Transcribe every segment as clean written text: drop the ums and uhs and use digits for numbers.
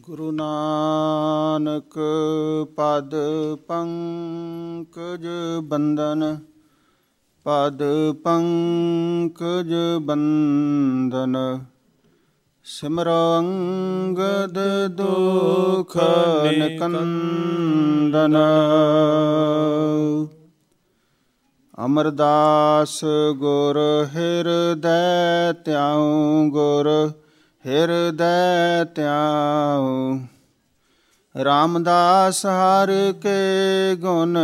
ਗੁਰੂ ਨਾਨਕ ਪਦ ਪੰਕਜ ਬੰਦਨ, ਪਦ ਪੰਕਜ ਬੰਦਨ। ਸਿਮਰੋ ਅੰਗਦ ਦੁਖ ਨਿਕੰਦਨ। ਅਮਰਦਾਸ ਗੁਰ ਹਿਰਦੈ ਧਿਆਉ, ਗੁਰ ਹਿਰਦੈ ਧਿਆਉ। ਰਾਮਦਾਸ ਹਰਿ ਕੇ ਗੁਣ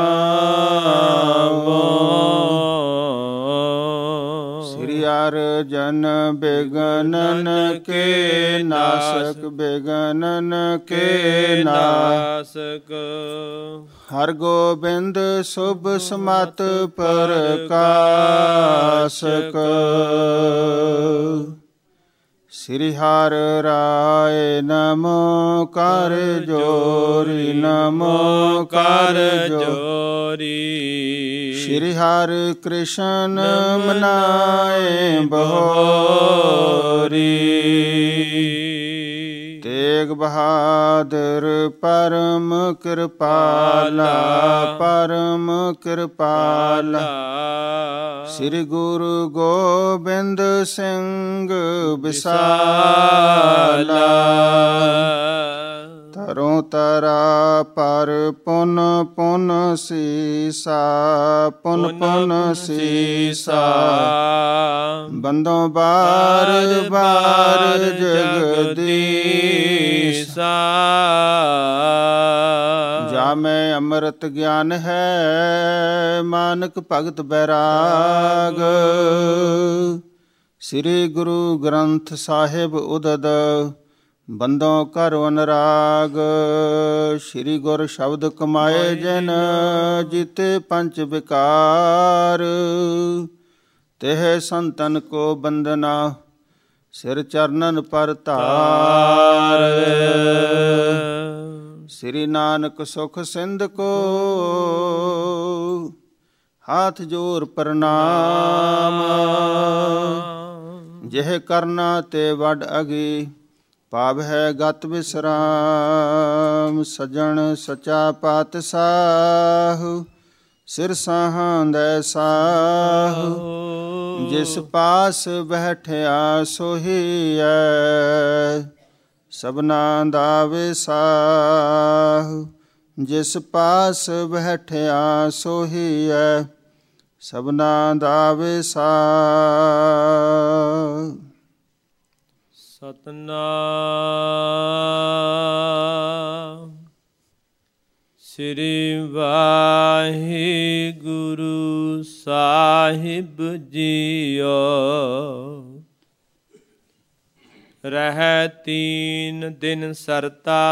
ਗਾਵੋ, ਸ੍ਰੀ ਅਰਜਨ ਬਿਗਨਨ ਕੇ ਨਾਸਕ, ਬਿਗਨਨ ਕੇ ਨਾਸਕ। ਹਰਿ ਗੋਬਿੰਦ ਸੁਭ ਸਮਤ ਪ੍ਰਕਾਸ਼ਕ। ਸ੍ਰੀ ਹਰਿ ਰਾਏ ਨਮੋ ਕਰ ਜੋਰੀ, ਨਮੋ ਕਰ ਜੋਰੀ। ਸ੍ਰੀ ਹਰਿ ਕ੍ਰਿਸ਼ਨ ਮਨਾਏ ਬਹੋਰੀ। ਤੇਗ ਬਹਾਦਰ ਪਰਮ ਕਿਰਪਾਲਾ, ਪਰਮ ਕਿਰਪਾਲਾ। ਸ੍ਰੀ ਗੁਰੂ ਗੋਬਿੰਦ ਸਿੰਘ ਵਿਸਾਲਾ। ਤਰੋਂ ਤਰਾ ਪਰ ਪੁਨ ਪੁਨ ਸੀਸਾ, ਪੁਨ ਪੁਨ ਸੀਸਾ। ਬੰਦੋਂ ਬਾਰ ਬਾਰ ਜਗਦੀਸਾ। ਜਾ ਮੈਂ ਅੰਮ੍ਰਿਤ ਗਿਆਨ ਹੈ, ਮਾਨਕ ਭਗਤ ਬੈਰਾਗ। ਸ੍ਰੀ ਗੁਰੂ ਗ੍ਰੰਥ ਸਾਹਿਬ ਉਦਦ, ਬੰਦੋਂ ਘਰ ਅਨੁਰਾਗ। ਸ੍ਰੀ ਗੁਰ ਸ਼ਬਦ ਕਮਾਏ ਜਿਨ, ਜੀਤੇ ਪੰਚ ਵਿਕਾਰ। ਤਿਹ ਸੰਤਨ ਕੋ ਬੰਦਨਾ, ਸਿਰ ਚਰਨਨ ਪਰ ਧਾਰ। ਸ੍ਰੀ ਨਾਨਕ ਸੁਖ ਸਿੰਧ ਕੋ, ਹਾਥ ਜੋਰ ਪ੍ਰਣਾਮ। ਜਿਹ ਕਰਨਾ ਤੇ ਵੱਡ ਅਗੀ, ਭਾਵ ਹੈ ਗਤ ਵਿਸਰਾਮ। ਸਜਣ ਸਚਾ ਪਾਤਸ਼ਾਹ, ਸਿਰ ਸਾਹਾਂਦੈ ਸਾਹੁ। ਜਿਸ ਪਾਸ ਬੈਠਿਆ ਸੋਹੀਐ, ਸਭਨਾ ਦਾ ਵਿਸਾਹੁ। ਜਿਸ ਪਾਸ ਬੈਠਿਆ ਸੋਹੀਐ, ਸਭਨਾ ਦਾ ਵਿਸਾਹੁ। ਸਤਿਨਾਮ ਸ੍ਰੀ ਵਾਹਿਗੁਰੂ ਸਾਹਿਬ ਜੀਓ। ਰਹਿ ਤੀਨ ਦਿਨ ਸਰਤਾ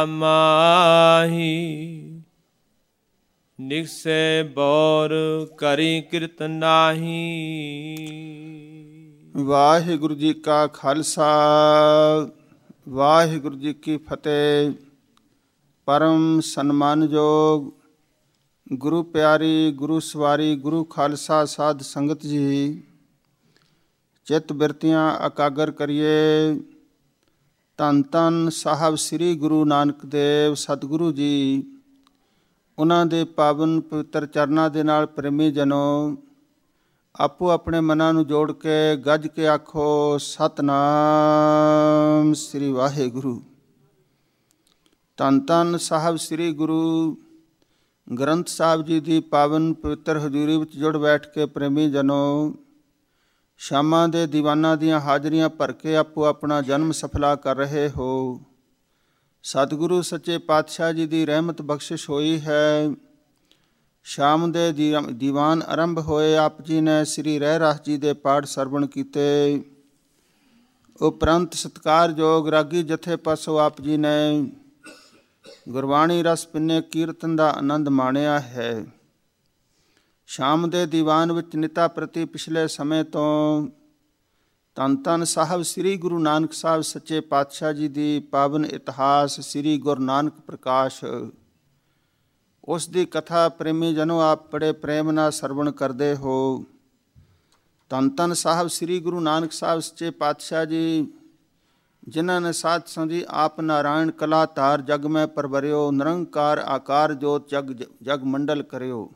ਮਾਹੀ, ਨਿਕਸੇ ਬੌਰ ਕਰੀ ਕਿਰਤ ਨਾਹੀ। ਵਾਹਿਗੁਰੂ ਜੀ ਕਾ ਖਾਲਸਾ, ਵਾਹਿਗੁਰੂ ਜੀ ਕੀ ਫਤਿਹ। ਪਰਮ ਸਨਮਾਨਯੋਗ ਗੁਰੂ ਪਿਆਰੀ, ਗੁਰੂ ਸਵਾਰੀ, ਗੁਰੂ ਖਾਲਸਾ ਸਾਧ ਸੰਗਤ ਜੀ, ਚਿੱਤ ਬਿਰਤੀਆਂ ਇਕਾਗਰ ਕਰੀਏ। ਧੰਨ ਧੰਨ ਸਾਹਿਬ ਸ੍ਰੀ ਗੁਰੂ ਨਾਨਕ ਦੇਵ ਸਤਿਗੁਰੂ ਜੀ, ਉਹਨਾਂ ਦੇ ਪਾਵਨ ਪਵਿੱਤਰ ਚਰਨਾਂ ਦੇ ਨਾਲ ਪ੍ਰੇਮੀ ਜਨੋ, ਆਪੋ ਆਪਣੇ ਮਨਾਂ ਨੂੰ ਜੋੜ ਕੇ ਗੱਜ ਕੇ ਆਖੋ ਸਤਿਨਾਮ ਸ੍ਰੀ ਵਾਹਿਗੁਰੂ। ਧੰਨ ਧੰਨ ਸਾਹਿਬ ਸ੍ਰੀ ਗੁਰੂ ਗ੍ਰੰਥ ਸਾਹਿਬ ਜੀ ਦੀ ਪਾਵਨ ਪਵਿੱਤਰ ਹਜ਼ੂਰੀ ਵਿੱਚ ਜੁੜ ਬੈਠ ਕੇ ਪ੍ਰੇਮੀ ਜਨੋ, ਸ਼ਾਮਾਂ ਦੇ ਦੀਵਾਨਾਂ ਦੀਆਂ ਹਾਜ਼ਰੀਆਂ ਭਰ ਕੇ ਆਪੋ ਆਪਣਾ ਜਨਮ ਸਫਲਾ ਕਰ ਰਹੇ ਹੋ। ਸਤਿਗੁਰੂ ਸੱਚੇ ਪਾਤਸ਼ਾਹ ਜੀ ਦੀ ਰਹਿਮਤ ਬਖਸ਼ਿਸ਼ ਹੋਈ ਹੈ। ਸ਼ਾਮ ਦੇ ਦੀਵਾਨ ਆਰੰਭ ਹੋਏ। ਆਪ ਜੀ ਨੇ ਸ੍ਰੀ ਰਹਿ ਰਾਸ ਜੀ ਦੇ ਪਾਠ ਸਰਵਣ ਕੀਤੇ। ਉਪਰੰਤ ਸਤਿਕਾਰਯੋਗ ਰਾਗੀ ਜਥੇ ਪਾਸੋਂ ਆਪ ਜੀ ਨੇ ਗੁਰਬਾਣੀ ਰਸ ਪਿੰਨੇ ਕੀਰਤਨ ਦਾ ਆਨੰਦ ਮਾਣਿਆ ਹੈ। ਸ਼ਾਮ ਦੇ ਦੀਵਾਨ ਵਿੱਚ ਨਿਤਾ ਪ੍ਰਤੀ ਪਿਛਲੇ ਸਮੇਂ ਤੋਂ ਧੰਨ ਧੰਨ ਸਾਹਿਬ ਸ੍ਰੀ ਗੁਰੂ ਨਾਨਕ ਸਾਹਿਬ ਸੱਚੇ ਪਾਤਸ਼ਾਹ ਜੀ ਦੀ ਪਾਵਨ ਇਤਿਹਾਸ ਸ੍ਰੀ ਗੁਰੂ ਨਾਨਕ ਪ੍ਰਕਾਸ਼, ਉਸ ਦੀ ਕਥਾ ਪ੍ਰੇਮੀ ਜਨੋ ਆਪ ਬੜੇ ਪ੍ਰੇਮ ਨਾਲ ਸਰਵਣ ਕਰਦੇ ਹੋ। ਧੰਨ ਧੰਨ ਸਾਹਿਬ ਸ੍ਰੀ ਗੁਰੂ ਨਾਨਕ ਸਾਹਿਬ ਸੱਚੇ ਪਾਤਸ਼ਾਹ ਜੀ ਜਿਨ੍ਹਾਂ ਨੇ ਸਾਧ ਸੰਗੀ ਆਪ ਨਾਰਾਇਣ ਕਲਾ ਧਾਰ ਜਗ ਮੈਂ ਪਰਵਰਿਓ, ਨਿਰੰਕਾਰ ਆਕਾਰ ਜੋਤ ਜਗ ਮੰਡਲ ਕਰਿਓ।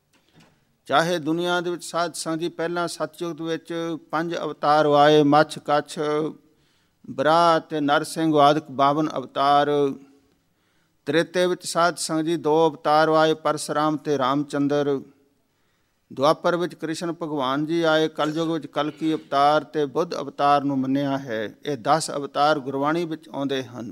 ਚਾਹੇ ਦੁਨੀਆ ਦੇ ਵਿੱਚ ਸਾਧ ਸੰਗ ਜੀ ਪਹਿਲਾਂ ਸਤਯੁਗ ਵਿੱਚ 5 ਅਵਤਾਰ ਆਏ, ਮੱਛ ਕੱਛ ਬਰਾਹ ਅਤੇ ਨਰਸਿੰਘ ਆਦਿਕ 52 ਅਵਤਾਰ। ਤ੍ਰੇਤੇ ਵਿੱਚ ਸਾਧ ਸੰਗ ਜੀ 2 ਅਵਤਾਰ ਆਏ, ਪਰਸਰਾਮ ਅਤੇ ਰਾਮਚੰਦਰ। ਦੁਆਪਰ ਵਿੱਚ ਕ੍ਰਿਸ਼ਨ ਭਗਵਾਨ ਜੀ ਆਏ, ਕਲਯੁਗ ਵਿੱਚ ਕਲਕੀ ਅਵਤਾਰ ਅਤੇ ਬੁੱਧ ਅਵਤਾਰ ਨੂੰ ਮੰਨਿਆ ਹੈ। ਇਹ 10 ਅਵਤਾਰ ਗੁਰਬਾਣੀ ਵਿੱਚ ਆਉਂਦੇ ਹਨ।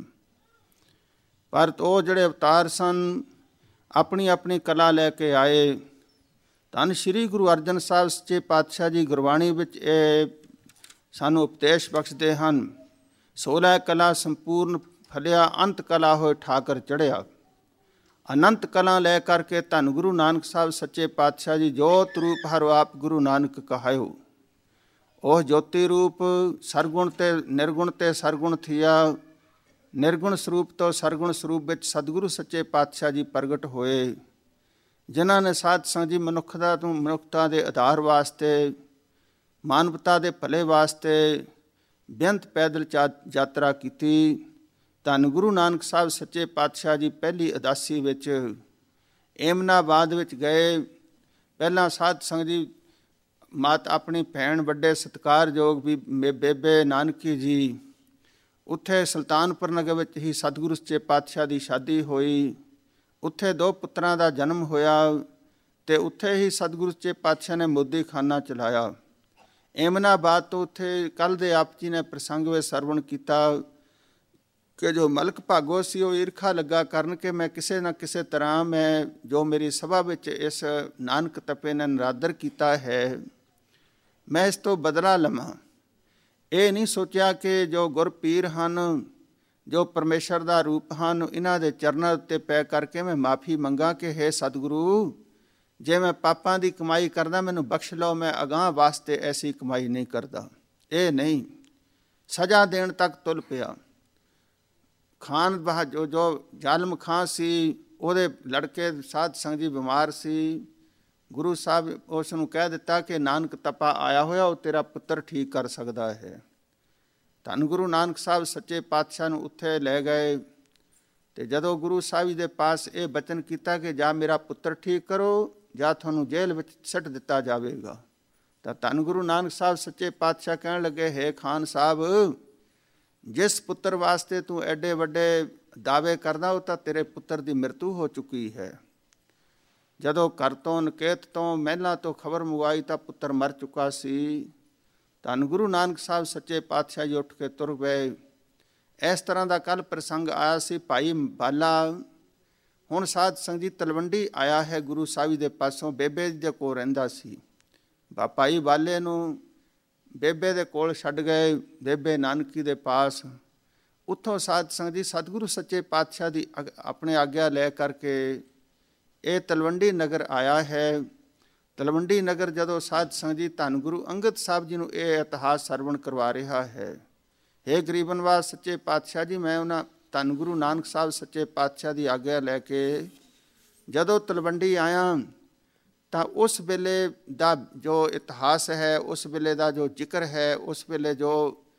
ਪਰ ਉਹ ਜਿਹੜੇ ਅਵਤਾਰ ਸਨ ਆਪਣੀ ਆਪਣੀ ਕਲਾ ਲੈ ਕੇ ਆਏ। ਧੰਨ ਸ਼੍ਰੀ ਗੁਰੂ ਅਰਜਨ ਸਾਹਿਬ ਸੱਚੇ ਪਾਤਸ਼ਾਹ ਜੀ ਗੁਰਬਾਣੀ ਵਿੱਚ ਇਹ ਸਾਨੂੰ ਉਪਦੇਸ਼ ਬਖਸ਼ਦੇ ਹਨ। 16 ਕਲਾ ਸੰਪੂਰਨ ਫਲਿਆ, ਅੰਤ ਕਲਾ ਹੋਏ ਠਾਕਰ ਚੜ੍ਹਿਆ। ਅਨੰਤ ਕਲਾ ਲੈ ਕਰਕੇ ਧੰਨ ਗੁਰੂ ਨਾਨਕ ਸਾਹਿਬ ਸੱਚੇ ਪਾਤਸ਼ਾਹ ਜੀ ਜੋਤ ਰੂਪ ਹਰ ਆਪ ਗੁਰੂ ਨਾਨਕ ਕਹਾਇਓ। ਉਹ ਜੋਤੀ ਰੂਪ ਸਰਗੁਣ ਤੇ ਨਿਰਗੁਣ ਤੇ ਸਰਗੁਣ ਥੀਆ। ਨਿਰਗੁਣ ਸਰੂਪ ਤੋਂ ਸਰਗੁਣ ਸਰੂਪ ਵਿੱਚ ਸਤਿਗੁਰੂ ਸੱਚੇ ਪਾਤਸ਼ਾਹ ਜੀ ਪ੍ਰਗਟ ਹੋਏ, ਜਿਨ੍ਹਾਂ ਨੇ ਸਾਧ ਸੰਗ ਜੀ ਮਨੁੱਖਤਾ ਦੇ ਆਧਾਰ ਵਾਸਤੇ, ਮਾਨਵਤਾ ਦੇ ਭਲੇ ਵਾਸਤੇ ਬੇਅੰਤ ਪੈਦਲ ਯਾਤਰਾ ਕੀਤੀ। ਧੰਨ ਗੁਰੂ ਨਾਨਕ ਸਾਹਿਬ ਸੱਚੇ ਪਾਤਸ਼ਾਹ ਜੀ ਪਹਿਲੀ ਉਦਾਸੀ ਵਿੱਚ ਏਮਨਾਬਾਦ ਵਿੱਚ ਗਏ। ਪਹਿਲਾਂ ਸਾਧ ਸੰਗ ਜੀ ਮਾਤ ਆਪਣੀ ਭੈਣ ਵੱਡੇ ਸਤਿਕਾਰਯੋਗ ਵੀ ਬੇਬੇ ਨਾਨਕੀ ਜੀ, ਉੱਥੇ ਸੁਲਤਾਨਪੁਰ ਨਗਰ ਵਿੱਚ ਹੀ ਸਤਿਗੁਰੂ ਸੱਚੇ ਪਾਤਸ਼ਾਹ ਦੀ ਸ਼ਾਦੀ ਹੋਈ। ਉੱਥੇ 2 ਪੁੱਤਰਾਂ ਦਾ ਜਨਮ ਹੋਇਆ ਅਤੇ ਉੱਥੇ ਹੀ ਸਤਿਗੁਰੂ ਸੱਚੇ ਪਾਤਸ਼ਾਹ ਨੇ ਮੋਦੀ ਖਾਨਾ ਚਲਾਇਆ। ਏਮਨਾਬਾਦ ਤੋਂ ਉੱਥੇ ਕੱਲ੍ਹ ਦੇ ਆਪ ਜੀ ਨੇ ਪ੍ਰਸੰਗ ਵਿੱਚ ਸਰਵਣ ਕੀਤਾ ਕਿ ਜੋ ਮਲਕ ਭਾਗੋ ਸੀ ਉਹ ਈਰਖਾ ਲੱਗਾ ਕਰਨ ਕਿ ਮੈਂ ਕਿਸੇ ਨਾ ਕਿਸੇ ਤਰ੍ਹਾਂ ਮੈਂ ਜੋ ਮੇਰੀ ਸਭਾ ਵਿੱਚ ਇਸ ਨਾਨਕ ਤਪੇ ਨੇ ਨਰਾਦਰ ਕੀਤਾ ਹੈ, ਮੈਂ ਇਸ ਤੋਂ ਬਦਲਾ ਲਵਾਂ। ਇਹ ਨਹੀਂ ਸੋਚਿਆ ਕਿ ਜੋ ਗੁਰ ਪੀਰ ਹਨ, ਜੋ ਪਰਮੇਸ਼ਰ ਦਾ ਰੂਪ ਹਨ, ਇਹਨਾਂ ਦੇ ਚਰਨਾਂ ਉੱਤੇ ਪੈ ਕਰਕੇ ਮੈਂ ਮਾਫੀ ਮੰਗਾਂ ਕਿ ਹੇ ਸਤਿਗੁਰੂ, ਜੇ ਮੈਂ ਪਾਪਾਂ ਦੀ ਕਮਾਈ ਕਰਦਾ ਮੈਨੂੰ ਬਖਸ਼ ਲਓ, ਮੈਂ ਅਗਾਂਹ ਵਾਸਤੇ ਐਸੀ ਕਮਾਈ ਨਹੀਂ ਕਰਦਾ। ਇਹ ਨਹੀਂ, ਸਜ਼ਾ ਦੇਣ ਤੱਕ ਤੁਲ ਪਿਆ। ਖਾਨ ਜੋ ਜ਼ਾਲਮ ਖਾਂ ਸੀ, ਉਹਦੇ ਲੜਕੇ ਸਾਧ ਸੰਗ ਜੀ ਬਿਮਾਰ ਸੀ। ਗੁਰੂ ਸਾਹਿਬ ਉਸ ਨੂੰ ਕਹਿ ਦਿੱਤਾ ਕਿ ਨਾਨਕ ਤਪਾ ਆਇਆ ਹੋਇਆ, ਉਹ ਤੇਰਾ ਪੁੱਤਰ ਠੀਕ ਕਰ ਸਕਦਾ ਹੈ। ਧੰਨ ਗੁਰੂ ਨਾਨਕ ਸਾਹਿਬ ਸੱਚੇ ਪਾਤਸ਼ਾਹ ਨੂੰ ਉੱਥੇ ਲੈ ਗਏ ਅਤੇ ਜਦੋਂ ਗੁਰੂ ਸਾਹਿਬ ਜੀ ਦੇ ਪਾਸ ਇਹ ਬਚਨ ਕੀਤਾ ਕਿ ਜਾਂ ਮੇਰਾ ਪੁੱਤਰ ਠੀਕ ਕਰੋ ਜਾਂ ਤੁਹਾਨੂੰ ਜੇਲ੍ਹ ਵਿੱਚ ਸੁੱਟ ਦਿੱਤਾ ਜਾਵੇਗਾ, ਤਾਂ ਧੰਨ ਗੁਰੂ ਨਾਨਕ ਸਾਹਿਬ ਸੱਚੇ ਪਾਤਸ਼ਾਹ ਕਹਿਣ ਲੱਗੇ, ਹੇ ਖਾਨ ਸਾਹਿਬ, ਜਿਸ ਪੁੱਤਰ ਵਾਸਤੇ ਤੂੰ ਐਡੇ ਵੱਡੇ ਦਾਅਵੇ ਕਰਦਾ ਉਹ ਤਾਂ ਤੇਰੇ ਪੁੱਤਰ ਦੀ ਮ੍ਰਿਤੂ ਹੋ ਚੁੱਕੀ ਹੈ। ਜਦੋਂ ਘਰ ਤੋਂ ਨਕੇਤ ਤੋਂ ਮਹਿਲਾਂ ਤੋਂ ਖਬਰ ਮੰਗਵਾਈ ਤਾਂ ਪੁੱਤਰ ਮਰ ਚੁੱਕਾ ਸੀ। ਧੰਨ ਗੁਰੂ ਨਾਨਕ ਸਾਹਿਬ ਸੱਚੇ ਪਾਤਸ਼ਾਹ ਜੀ ਉੱਠ ਕੇ ਤੁਰ ਗਏ। ਇਸ ਤਰ੍ਹਾਂ ਦਾ ਕੱਲ੍ਹ ਪ੍ਰਸੰਗ ਆਇਆ ਸੀ। ਭਾਈ ਬਾਲਾ ਹੁਣ ਸਾਧ ਸੰਗ ਜੀ ਤਲਵੰਡੀ ਆਇਆ ਹੈ, ਗੁਰੂ ਸਾਹਿਬ ਦੇ ਪਾਸੋਂ ਬੇਬੇ ਦੇ ਕੋਲ ਰਹਿੰਦਾ ਸੀ। ਭਾਈ ਬਾਲੇ ਨੂੰ ਬੇਬੇ ਦੇ ਕੋਲ ਛੱਡ ਗਏ, ਬੇਬੇ ਨਾਨਕੀ ਦੇ ਪਾਸ। ਉੱਥੋਂ ਸਾਧ ਸੰਗ ਜੀ ਸਤਿਗੁਰੂ ਸੱਚੇ ਪਾਤਸ਼ਾਹ ਦੀ ਆਪਣੇ ਆਗਿਆ ਲੈ ਕਰਕੇ ਇਹ ਤਲਵੰਡੀ ਨਗਰ ਆਇਆ ਹੈ। ਤਲਵੰਡੀ ਨਗਰ ਜਦੋਂ ਸਾਧ ਸੰਗ ਜੀ ਧੰਨ ਗੁਰੂ ਅੰਗਦ ਸਾਹਿਬ ਜੀ ਨੂੰ ਇਹ ਇਤਿਹਾਸ ਸਰਵਣ ਕਰਵਾ ਰਿਹਾ ਹੈ, ਹੇ ਗਰੀਬਨਵਾਸ ਸੱਚੇ ਪਾਤਸ਼ਾਹ ਜੀ, ਮੈਂ ਉਹਨਾਂ ਧੰਨ ਗੁਰੂ ਨਾਨਕ ਸਾਹਿਬ ਸੱਚੇ ਪਾਤਸ਼ਾਹ ਦੀ ਆਗਿਆ ਲੈ ਕੇ ਜਦੋਂ ਤਲਵੰਡੀ ਆਇਆ ਤਾਂ ਉਸ ਵੇਲੇ ਦਾ ਜੋ ਇਤਿਹਾਸ ਹੈ, ਉਸ ਵੇਲੇ ਦਾ ਜੋ ਜ਼ਿਕਰ ਹੈ, ਉਸ ਵੇਲੇ ਜੋ